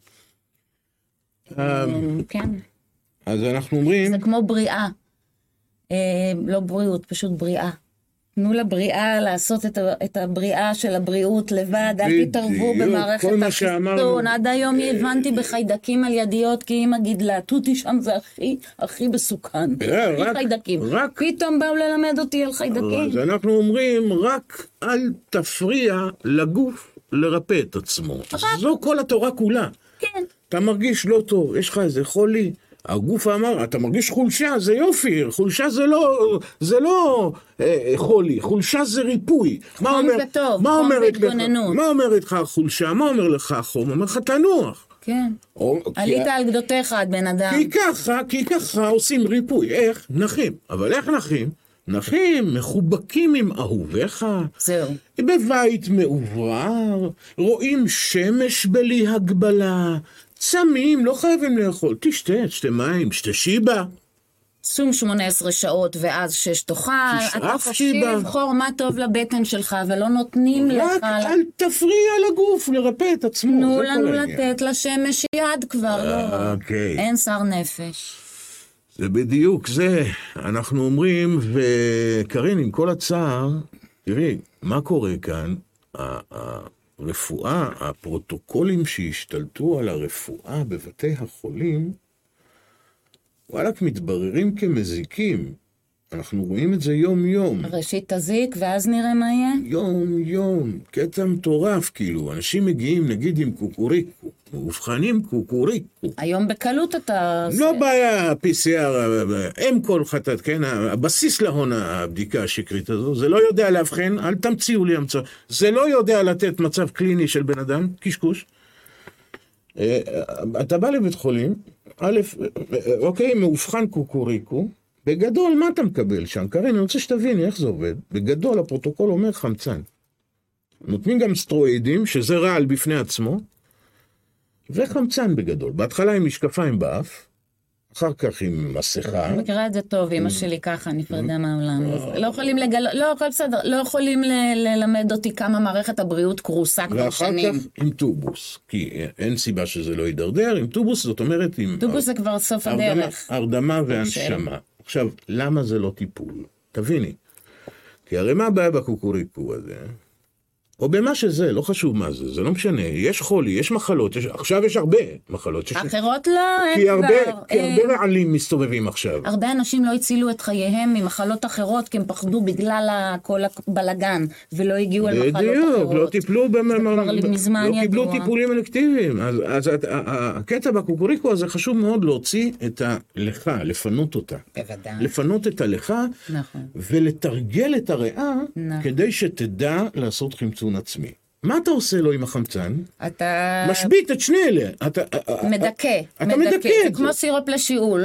S2: כן.
S1: אז אנחנו אומרים...
S2: זה כמו בריאה. לא בריאות, פשוט בריאה. תנו לבריאה לעשות את, את הבריאה של הבריאות לבד, אל תתערבו במערכת החיסון. עד היום הבנתי בחיידקים על ידיות, כי אמא גידלה, תותי שם זה הכי, הכי בסוכן. הכי חיידקים. רק, פתאום באו ללמד אותי על חיידקים.
S1: אז אנחנו אומרים, רק אל תפריע לגוף לרפא את עצמו. זו כל התורה כולה.
S2: כן.
S1: אתה מרגיש לא טוב, יש לך איזה חולי. הגוף אמר, אתה מרגיש חולשה, זה יופי, חולשה זה לא, זה לא אה, חולי, חולשה זה ריפוי.
S2: מה אומר, בטוב,
S1: מה אומרת לך, מה אומרת לך חולשה, מה אומר לך חום? אומר לך תנוח.
S2: כן, או, עלית כי... על גדותיך, את בן אדם.
S1: כי ככה, כי ככה עושים ריפוי, איך? נחים. אבל איך נחים? נחים, מחובקים עם אהוביך.
S2: זהו.
S1: בבית מעובר, רואים שמש בלי הגבלה, צמים, לא חייבים לאכול, תשתה, תשתה מים, תשתה שיבה.
S2: צום שמונה עשרה שעות ואז שש תאכל. אתה חושב לבחור מה טוב לבטן שלך ולא נותנים לך.
S1: רק אל תפריע לגוף לרפא את עצמו.
S2: תנו לנו לתת לשמש יד כבר, לא.
S1: אוקיי.
S2: אין שר נפש.
S1: זה בדיוק זה. אנחנו אומרים, וקרין, עם כל הצער, תראי, מה קורה כאן? הרפואה, הפרוטוקולים שהשתלטו על הרפואה בבתי החולים, וואלק מתבררים כמזיקים. אנחנו רואים את זה יום יום.
S2: ראשית תזיק ואז נראה מה יהיה?
S1: יום יום. קטע מטורף כאילו. אנשים מגיעים נגיד עם קוקוריקו. מאובחנים קוקוריקו.
S2: היום בקלות אתה...
S1: לא בעיה, פי סי אר, הם כל חטאת, כן? הבסיס להון הבדיקה השקרית הזו, זה לא יודע להבחן, אל תמציאו לי המצא. זה לא יודע לתת מצב קליני של בן אדם, קשקוש. אתה בא לבית חולים, א', אוקיי, מאובחן קוקוריקו, בגדול, מה אתה מקבל שם? קרין, אני רוצה שתביני איך זה עובד. בגדול, הפרוטוקול אומר חמצן. נותנים גם סטרואידים, שזה רעל בפני עצמו, וחמצן בגדול. בהתחלה עם משקפיים באף, אחר כך עם מסכה.
S2: אני מכירה את זה טוב, אמא שלי ככה, נפרדה מהעולם. לא יכולים לגלות, לא, הכל בסדר, לא יכולים ללמד אותי כמה מערכת הבריאות קרוסה כבר שנים.
S1: ואחר כך עם טובוס, כי אין סיבה שזה לא יידרדר, עם טובוס, זאת אומרת עם...
S2: טובוס זה כבר סוף הדרך.
S1: הרדמה והנשמה. עכשיו, למה זה לא טיפול? תביני. כי הרי מה הבעיה בקוקוריקו הזה? או במה שזה, לא חשוב מה זה, זה לא משנה. יש חולי, יש מחלות, יש, עכשיו יש הרבה מחלות. יש...
S2: אחרות לא,
S1: כי הרבה, כי הרבה רעלים מסתובבים עכשיו.
S2: הרבה אנשים לא הצילו את חייהם ממחלות אחרות, כי הם פחדו בגלל כל הבלגן, ולא הגיעו אל מחלות אחרות.
S1: בדיוק, לא טיפלו, במ...
S2: מזמן
S1: לא קיבלו טיפולים אלקטיביים. אז, אז הקטע בקוקוריקו הזה חשוב מאוד להוציא את הלכה, לפנות אותה.
S2: בוודאי.
S1: לפנות את הלכה,
S2: נכון.
S1: ולתרגל את הריאה,
S2: נכון.
S1: כדי שתדע לעשות חמצון עצמי. מה אתה עושה לו עם החמצן?
S2: אתה...
S1: משבית את שני אלה. אתה...
S2: מדכא.
S1: אתה מדכא את זה.
S2: זה כמו סירופ לשיעול.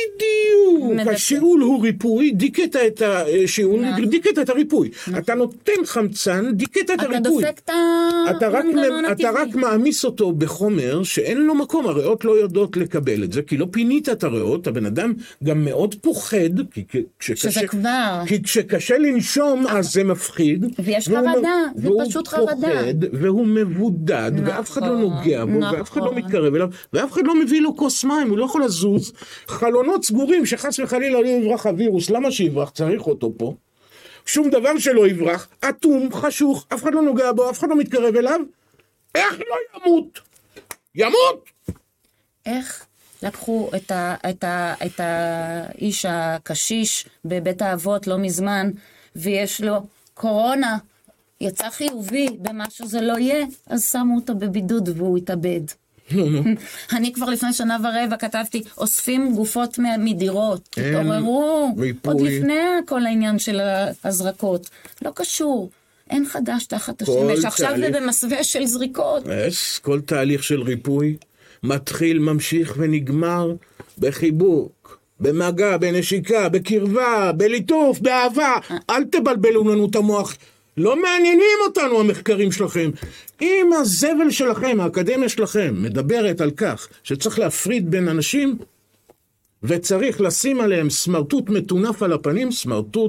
S1: בדיוק. השיעול הוא ריפוי, דיכאת את השיעול, דיכאת את הריפוי. אתה נותן חמצן, דיכאת את הריפוי.
S2: אתה דופק את המנגנון הטבעי.
S1: אתה רק מעמיס אותו בחומר שאין לו מקום, הריאות לא יודעות לקבל את זה, כי לא פינית את הריאות, הבן אדם גם מאוד פוחד,
S2: שזה כבר...
S1: כי כשקשה לנשום, אז זה מפחיד.
S2: ויש חרדה, זה פשוט חרדה.
S1: והוא מבודד, נכון, ואף אחד לא נוגע בו, נכון. ואף אחד לא מתקרב אליו, ואף אחד לא מביא לו כוס מים, הוא לא יכול לזוז, חלונות סגורים שחס וחלילה לא יברח הווירוס, למה שיברח? צריך אותו פה. שום דבר שלא יברח, אטום, חשוך, אף אחד לא נוגע בו, אף אחד לא מתקרב אליו, איך לא ימות? ימות!
S2: איך לקחו את, ה, את, ה, את האיש הקשיש בבית האבות לא מזמן, ויש לו קורונה, יצא חיובי במה שזה לא יהיה, אז שמו אותו בבידוד והוא התאבד. אני כבר לפני שנה ורבע כתבתי, אוספים גופות מדירות, תתעוררו, עוד לפני כל העניין של הזרקות. לא קשור, אין חדש תחת השמש, עכשיו זה במסווה של זריקות.
S1: כל תהליך של ריפוי מתחיל, ממשיך ונגמר בחיבוק, במגע, בנשיקה, בקרבה, בליטוף, באהבה. אל תבלבלו לנו את המוח. לא מעניינים אותנו המחקרים שלכם. אם הזבל שלכם, האקדמיה שלכם, מדברת על כך שצריך להפריד בין אנשים, וצריך לשים עליהם סמרטוט מטונף על הפנים, סמרטוט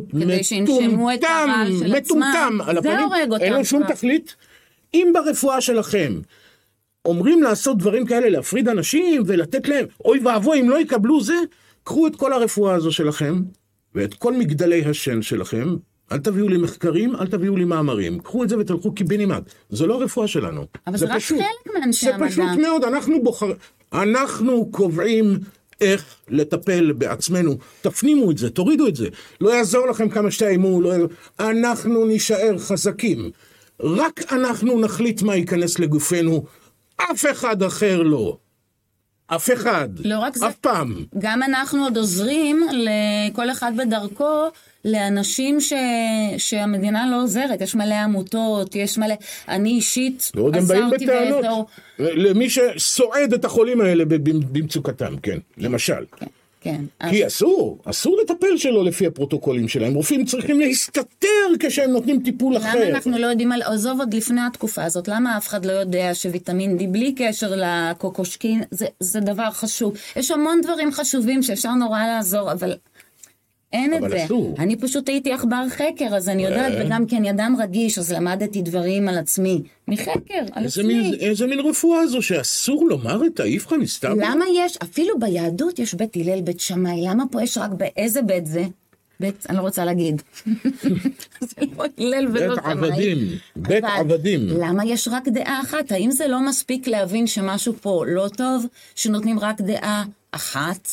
S1: מטומטם, מטומטם על הפנים, אין לו שום תכלית. אם ברפואה שלכם אומרים לעשות דברים כאלה, להפריד אנשים ולתת להם, אוי ואבוי, אם לא יקבלו זה, קחו את כל הרפואה הזו שלכם, ואת כל מגדלי השן שלכם, אל תביאו לי מחקרים, אל תביאו לי מאמרים. קחו את זה ותלכו קיבינימט. זו לא רפואה שלנו.
S2: אבל זה, זה רק פשוט, חלק מאנשי המדע.
S1: זה פשוט מאוד, אנחנו בוחר... אנחנו קובעים איך לטפל בעצמנו. תפנימו את זה, תורידו את זה. לא יעזור לכם כמה שתאימו, לא יעזור... אנחנו נשאר חזקים. רק אנחנו נחליט מה ייכנס לגופנו, אף אחד אחר לא. אף אחד.
S2: לא רק
S1: אף
S2: זה,
S1: פעם.
S2: גם אנחנו עוד עוזרים לכל אחד בדרכו, לאנשים ש... שהמדינה לא עוזרת. יש מלא עמותות, יש מלא... אני אישית
S1: עזרתי באזור. למי שסועד את החולים האלה במצוקתם, כן, למשל.
S2: כן. כן.
S1: כי אז... אסור, אסור לטפל שלו לפי הפרוטוקולים שלהם. רופאים צריכים להסתתר כשהם נותנים טיפול
S2: למה
S1: אחר.
S2: למה אנחנו לא יודעים על... עזוב עוד לפני התקופה הזאת, למה אף אחד לא יודע שוויטמין די בלי קשר לקוקושקין, זה, זה דבר חשוב. יש המון דברים חשובים שאפשר נורא לעזור, אבל אין את זה. אסור. אני פשוט הייתי עכבר חקר, אז אני יודעת, וגם כן ידם רגיש, אז למדתי דברים על עצמי. מחקר, על
S1: איזה
S2: עצמי.
S1: מין, איזה מין רפואה זו שאסור לומר את האיפכא מסתברא?
S2: למה יש, אפילו ביהדות יש בית הלל, בית שמאי, למה פה יש רק באיזה בית זה? בית, אני לא רוצה להגיד. זה לא הלל ולא
S1: בית
S2: שמאי.
S1: עבדים, בית עבדים.
S2: למה יש רק דעה אחת? האם זה לא מספיק להבין שמשהו פה לא טוב, שנותנים רק דעה אחת?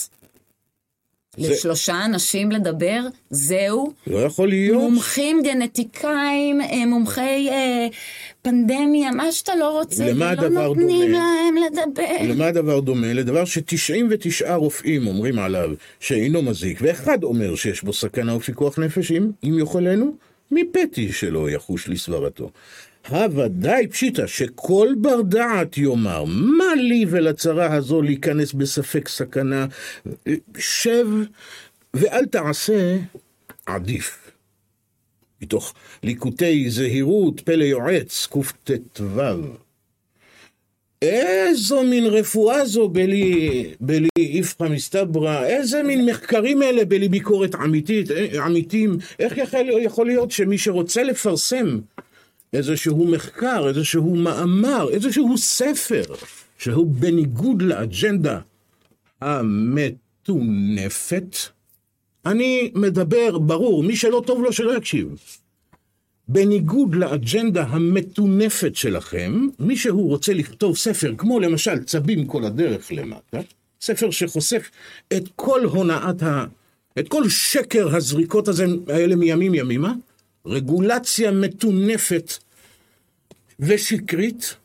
S2: לשלושה אנשים לדבר, זהו.
S1: לא יכול להיות.
S2: מומחים גנטיקאים, מומחי אה, פנדמיה, מה שאתה לא רוצה, ולא נותנים להם לדבר.
S1: למה הדבר דומה? לדבר ש-תשעים ותשעה רופאים אומרים עליו שאינו מזיק, ואחד אומר שיש בו סכנה ופיקוח נפש, אם, אם יוכלנו, מפתי שלא יחוש לסברתו. הוודאי פשיטה שכל בר דעת יאמר, מה לי ולצרה הזו להיכנס בספק סכנה, שב ואל תעשה, עדיף. מתוך ליקוטי זהירות, פלא יועץ, קט"ו. איזו מין רפואה זו בלי, בלי איפכא מסתברא, איזה מין מחקרים אלה בלי ביקורת אמיתית, אמיתים, איך יכול, יכול להיות שמי שרוצה לפרסם איזשהו מחקר, איזשהו מאמר, איזשהו ספר, שהוא בניגוד לאג'נדה המטונפת, אני מדבר ברור, מי שלא טוב לו שלא יקשיב. בניגוד לאג'נדה המטונפת שלכם, מי שהוא רוצה לכתוב ספר, כמו למשל צבים כל הדרך למטה, ספר שחושף את כל הונאת ה... את כל שקר הזריקות הזה, האלה מימים ימימה, רגולציה מטונפת ושקרית,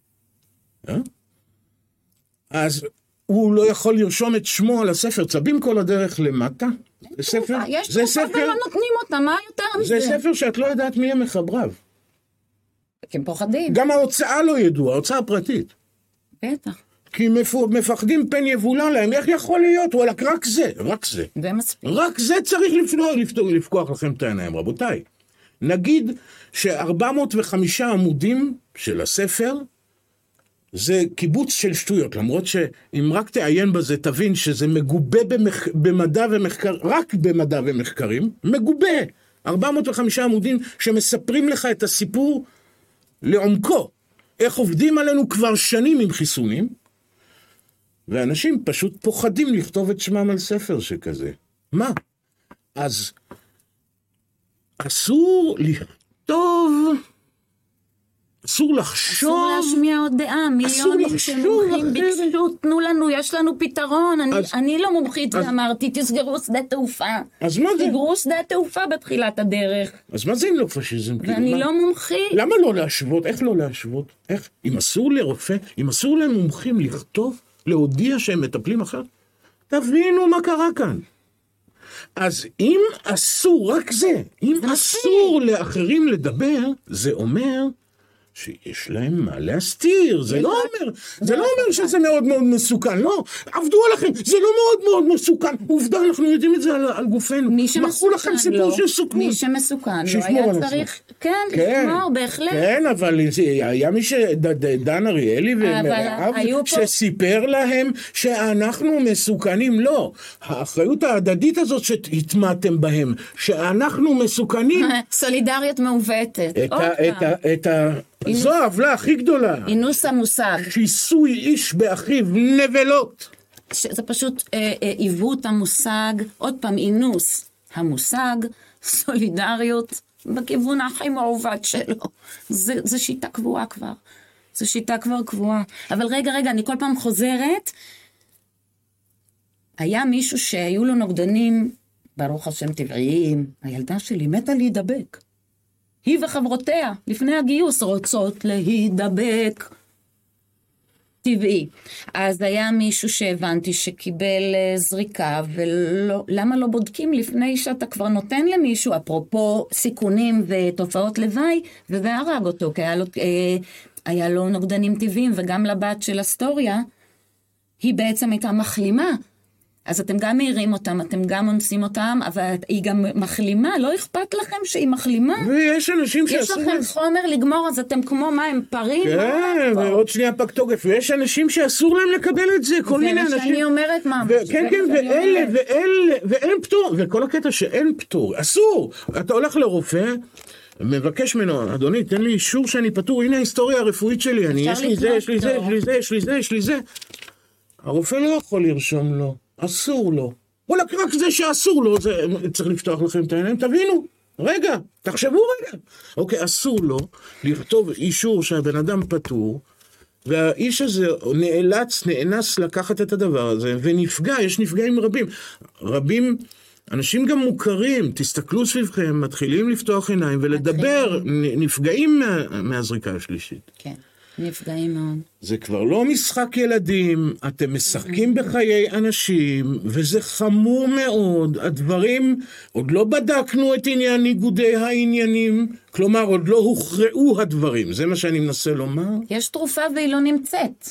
S1: אז הוא לא יכול לרשום את שמו על הספר, צבים כל הדרך למטה. זה ספר,
S2: יש תרופה ולא נותנים אותה, מה יותר מזה?
S1: זה ספר שאת לא יודעת מי הם מחבריו.
S2: כי הם פוחדים.
S1: גם ההוצאה לא ידוע, ההוצאה פרטית.
S2: בטח.
S1: כי מפחדים פן יבולה להם, איך יכול להיות? וואלה, רק זה, רק זה.
S2: זה מספיק. רק
S1: זה צריך לפתוח, לפקוח לכם את העיניים, רבותיי. נגיד ש-ארבע מאות וחמישה עמודים של הספר, זה קיבוץ של שטויות, למרות שאם רק תעיין בזה, תבין שזה מגובה במח... במדע ומחקר, רק במדע ומחקרים, מגובה. ארבע מאות וחמישה עמודים שמספרים לך את הסיפור לעומקו. איך עובדים עלינו כבר שנים עם חיסונים, ואנשים פשוט פוחדים לכתוב את שמם על ספר שכזה. מה? אז אסור לכתוב, אסור לחשוב,
S2: אסור להשמיע עוד דעה, מיליונים שמומחים ביקשו, תנו לנו, יש לנו פתרון, אני, אז, אני לא מומחית אז, ואמרתי, תסגרו שדה תעופה.
S1: אז מה זה?
S2: תסגרו שדה תעופה בתחילת הדרך.
S1: אז מה זה אם לא פשיזם?
S2: ואני כאילו, לא מומחית.
S1: למה לא להשוות? איך לא להשוות? איך? אם אסור לרופא, אם אסור למומחים לכתוב, להודיע שהם מטפלים אחר, תבינו מה קרה כאן. אז אם אסור, רק זה, אם אסור לאחרים לדבר, זה אומר שיש להם מה להסתיר, זה לא אומר, זה לא אומר שזה מאוד מאוד מסוכן, לא, עבדו עליכם, זה לא מאוד מאוד מסוכן, עובדה, אנחנו יודעים את זה על, על גופנו, מכרו לכם סיפור של סוכנות.
S2: מי שמסוכן, לא היה צריך, כן, לשמור, בהחלט.
S1: כן, אבל היה מי שדן אריאלי ומרב, שסיפר להם שאנחנו מסוכנים, לא, האחריות ההדדית הזאת שהתמעתם בהם, שאנחנו מסוכנים.
S2: סולידריות מעוותת.
S1: את ה... זו העוולה הכי גדולה.
S2: אינוס המושג.
S1: שיסוי איש באחיו, נבלות.
S2: זה פשוט עיוות המושג, עוד פעם אינוס המושג, סולידריות בכיוון הכי מעוות שלו. זה, זה שיטה קבועה כבר. זה שיטה כבר קבועה. אבל רגע, רגע, אני כל פעם חוזרת. היה מישהו שהיו לו נוגדנים, ברוך השם טבעיים, הילדה שלי מתה להידבק. היא וחברותיה, לפני הגיוס, רוצות להידבק. טבעי. אז היה מישהו שהבנתי שקיבל זריקה, ולמה לא בודקים לפני שאתה כבר נותן למישהו, אפרופו סיכונים ותופעות לוואי, וזה הרג אותו, כי היה לו, היה לו נוגדנים טבעיים, וגם לבת של אסטוריה, היא בעצם הייתה מחלימה. אז אתם גם מעירים אותם, אתם גם אונסים אותם, אבל היא גם מחלימה, לא אכפת לכם שהיא מחלימה?
S1: ויש אנשים
S2: שעשו... יש לכם חומר לגמור, אז אתם כמו מה, הם פרים?
S1: כן, ועוד שנייה פג תוקף, ויש אנשים שאסור להם לקבל את זה, כל מיני אנשים...
S2: זה מה שאני אומרת, מה?
S1: כן, כן, ואלה, ואלה, ואין פטור, וכל הקטע שאין פטור, אסור! אתה הולך לרופא, מבקש ממנו, אדוני, תן לי אישור שאני פטור, הנה ההיסטוריה הרפואית שלי, יש לי זה, יש לי זה, יש לי זה, יש לי זה, יש לי זה. הרופא לא יכול לרשום לו. אסור לו. וואלה, רק זה שאסור לו, זה, צריך לפתוח לכם את העיניים, תבינו. רגע, תחשבו רגע. אוקיי, אסור לו לכתוב אישור שהבן אדם פטור, והאיש הזה נאלץ, נאנס לקחת את הדבר הזה, ונפגע, יש נפגעים רבים. רבים, אנשים גם מוכרים, תסתכלו סביבכם, מתחילים לפתוח עיניים ולדבר, נפגעים מה, מהזריקה השלישית.
S2: כן. נפגעים מאוד.
S1: זה כבר לא משחק ילדים, אתם משחקים בחיי אנשים, וזה חמור מאוד. הדברים, עוד לא בדקנו את עניין ניגודי העניינים, כלומר, עוד לא הוכרעו הדברים, זה מה שאני מנסה לומר.
S2: יש תרופה והיא לא נמצאת.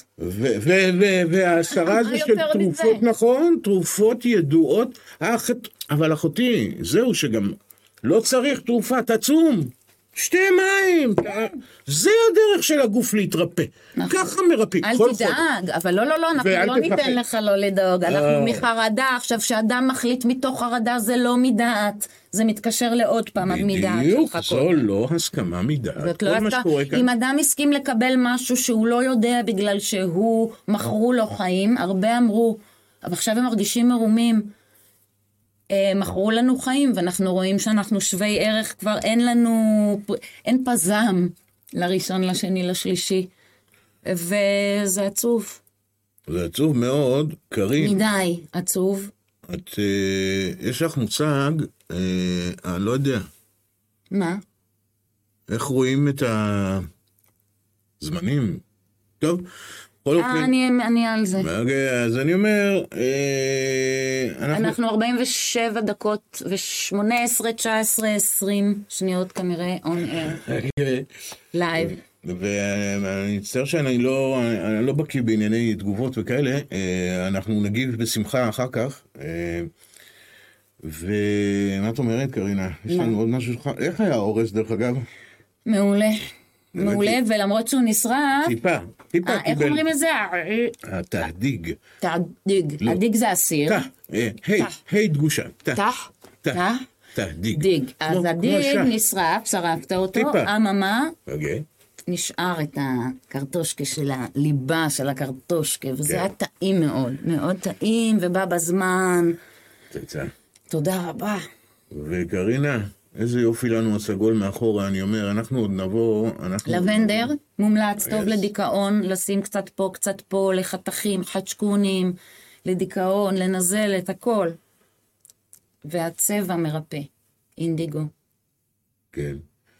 S1: וההסרה הזה של תרופות, נכון, תרופות ידועות, אבל אחותי, זהו שגם לא צריך תרופה, תצום. שתי מים, זה הדרך של הגוף להתרפא, ככה מרפא.
S2: אל תדאג, אבל לא, לא, לא, אנחנו לא ניתן לך לא לדאוג, אנחנו מחרדה, עכשיו שאדם מחליט מתוך חרדה זה לא מדעת, זה מתקשר לעוד פעם מדעת.
S1: בדיוק, זו לא הסכמה מדעת.
S2: אם אדם הסכים לקבל משהו שהוא לא יודע בגלל שהוא מכרו לו חיים, הרבה אמרו, אבל עכשיו הם מרגישים מרומים, מכרו לנו חיים, ואנחנו רואים שאנחנו שווי ערך, כבר אין לנו, אין פזם לראשון, לשני, לשלישי, וזה עצוב.
S1: זה עצוב מאוד, קרין.
S2: מדי, עצוב.
S1: את, יש לך מושג, אני לא יודע.
S2: מה?
S1: איך רואים את הזמנים? טוב,
S2: אני על זה.
S1: אז אני אומר,
S2: אנחנו ארבעים ושבע דקות ו-שמונה עשרה, תשע עשרה, עשרים שניות כנראה on air. לייב.
S1: ואני מצטער שאני לא, אני לא בקיא בענייני תגובות וכאלה, אנחנו נגיב בשמחה אחר כך. ומה את אומרת, קרינה? יש לנו עוד משהו שלך? איך היה האורס דרך אגב?
S2: מעולה. מעולה, ולמרות שהוא נשרף...
S1: טיפה, טיפה
S2: איך אומרים את זה?
S1: התהדיג.
S2: תהדיג. הדיג זה הסיר.
S1: היי דגושה.
S2: תח. תח.
S1: תהדיג.
S2: דיג. אז הדיג נשרף, שרפת אותו, אממה, נשאר את הקרטושקה של הליבה של הקרטושקה, וזה היה טעים מאוד, מאוד טעים, ובא בזמן. תודה רבה.
S1: וקרינה, איזה יופי לנו הסגול מאחורה, אני אומר, אנחנו עוד נבוא, אנחנו...
S2: לבנדר, מומלץ, טוב לדיכאון, לשים קצת פה, קצת פה, לחתכים, חדשקונים, לדיכאון, לנזל את הכל. והצבע מרפא, אינדיגו.
S1: כן.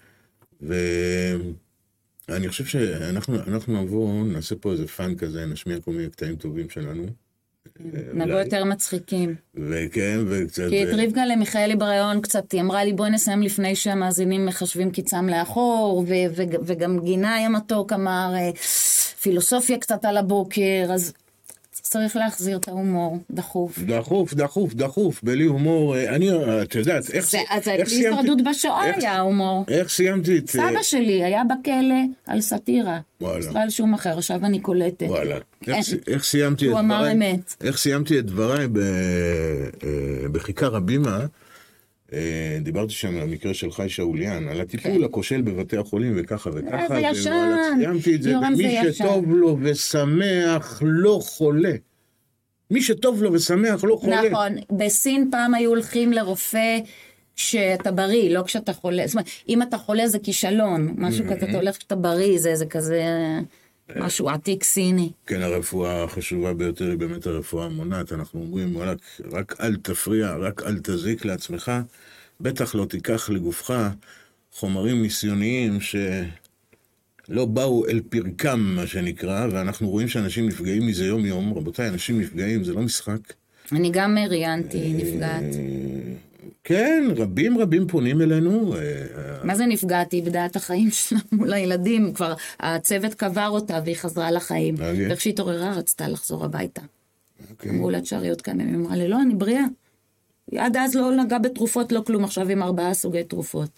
S1: ואני חושב שאנחנו אנחנו נבוא, נעשה פה איזה פן כזה, נשמיע כל מיני קטעים טובים שלנו.
S2: נבוא יותר מצחיקים.
S1: וכן, וקצת...
S2: כי את רבקה למיכאלי בראיון קצת, היא אמרה לי בואי נסיים לפני שהמאזינים מחשבים קיצם לאחור, וגם גינה היה מתוק, אמר פילוסופיה קצת על הבוקר, אז צריך להחזיר את ההומור, דחוף.
S1: דחוף, דחוף, דחוף, בלי הומור, אני, את יודעת, איך
S2: סיימתי... אז בלי שרדות בשואה היה ההומור.
S1: איך סיימתי את...
S2: סבא שלי היה בכלא על סאטירה. וואלה. ישראל שום אחר, עכשיו אני קולטת.
S1: וואלה. איך סיימתי את דבריי?
S2: הוא אמר אמת.
S1: איך סיימתי את דבריי בכיכר הבימה, דיברתי שם על המקרה של חי שאוליאן, על הטיפול הכושל בבתי החולים וככה וככה.
S2: זה ישן.
S1: סיימתי את זה, מי שטוב לו ושמח לא חולה. מי שטוב לו ושמח לא חולה.
S2: נכון, בסין פעם היו הולכים לרופא כשאתה בריא, לא כשאתה חולה. זאת אומרת, אם אתה חולה זה כישלון, משהו כזה, אתה הולך כשאתה בריא, זה, זה כזה משהו עתיק סיני.
S1: כן, הרפואה החשובה ביותר היא באמת הרפואה המונעת. אנחנו אומרים, רק, רק אל תפריע, רק אל תזיק לעצמך, בטח לא תיקח לגופך חומרים ניסיוניים שלא באו אל פרקם, מה שנקרא, ואנחנו רואים שאנשים נפגעים מזה יום יום. רבותיי, אנשים נפגעים, זה לא משחק.
S2: אני גם ראיינתי, נפגעת.
S1: כן, רבים רבים פונים אלינו.
S2: מה זה נפגעתי? בדעת החיים שלה מול הילדים, כבר הצוות קבר אותה והיא חזרה לחיים. ואיך שהיא התעוררה רצתה לחזור הביתה. אמרו לה תשארי עוד כמה ימים, אמרה לי, לא, אני בריאה. עד אז לא נגע בתרופות, לא כלום, עכשיו עם ארבעה סוגי תרופות.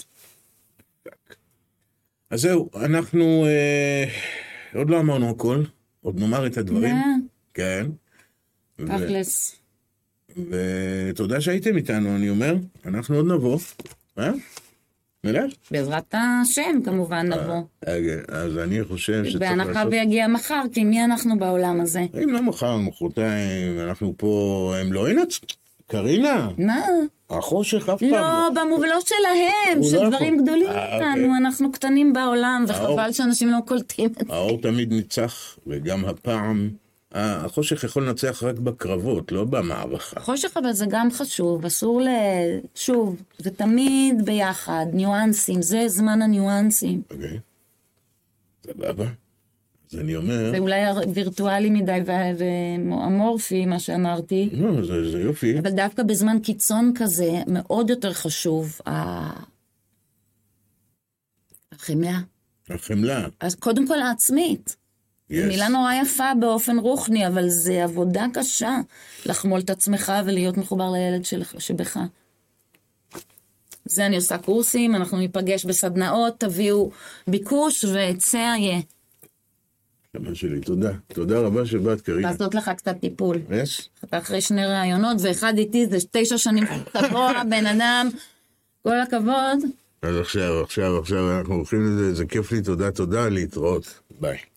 S1: אז זהו, אנחנו עוד לא אמרנו הכל, עוד נאמר את הדברים. כן.
S2: תכלס.
S1: ותודה שהייתם איתנו, אני אומר, אנחנו עוד נבוא, אה? נלך?
S2: בעזרת השם כמובן נבוא.
S1: אז אני חושב שצריך לעשות...
S2: בהנחה ויגיע מחר, כי מי אנחנו בעולם הזה?
S1: אם לא מחר, מחרתיים, אנחנו פה, הם לא ינצ... קרינה.
S2: מה?
S1: החושך אף פעם.
S2: לא, במובלות שלהם, של דברים גדולים איתנו, אנחנו קטנים בעולם, וחבל שאנשים לא קולטים את זה.
S1: האור תמיד ניצח, וגם הפעם... החושך יכול לנצח רק בקרבות, לא במערכה.
S2: חושך אבל זה גם חשוב, אסור ל... שוב, זה תמיד ביחד, ניואנסים, זה זמן הניואנסים.
S1: אוקיי, סבבה. אז אני אומר...
S2: זה אולי וירטואלי מדי ואמורפי, מה שאמרתי.
S1: לא, זה, זה יופי.
S2: אבל דווקא בזמן קיצון כזה, מאוד יותר חשוב, החמלה.
S1: החמלה.
S2: אז קודם כל העצמית. Yes. מילה נורא יפה באופן רוחני, אבל זה עבודה קשה לחמול את עצמך ולהיות מחובר לילד שלך, שבך. זה אני עושה קורסים, אנחנו ניפגש בסדנאות, תביאו ביקוש והצע יהיה.
S1: שמה שלי, תודה. תודה רבה שבאת, קרינה.
S2: לעשות לך קצת טיפול.
S1: יש?
S2: Yes. אתה אחרי שני רעיונות, ואחד איתי זה תשע שנים חצבוע, בן אדם, כל הכבוד.
S1: אז עכשיו, עכשיו, עכשיו אנחנו הולכים לזה, זה כיף לי, תודה, תודה, להתראות. ביי.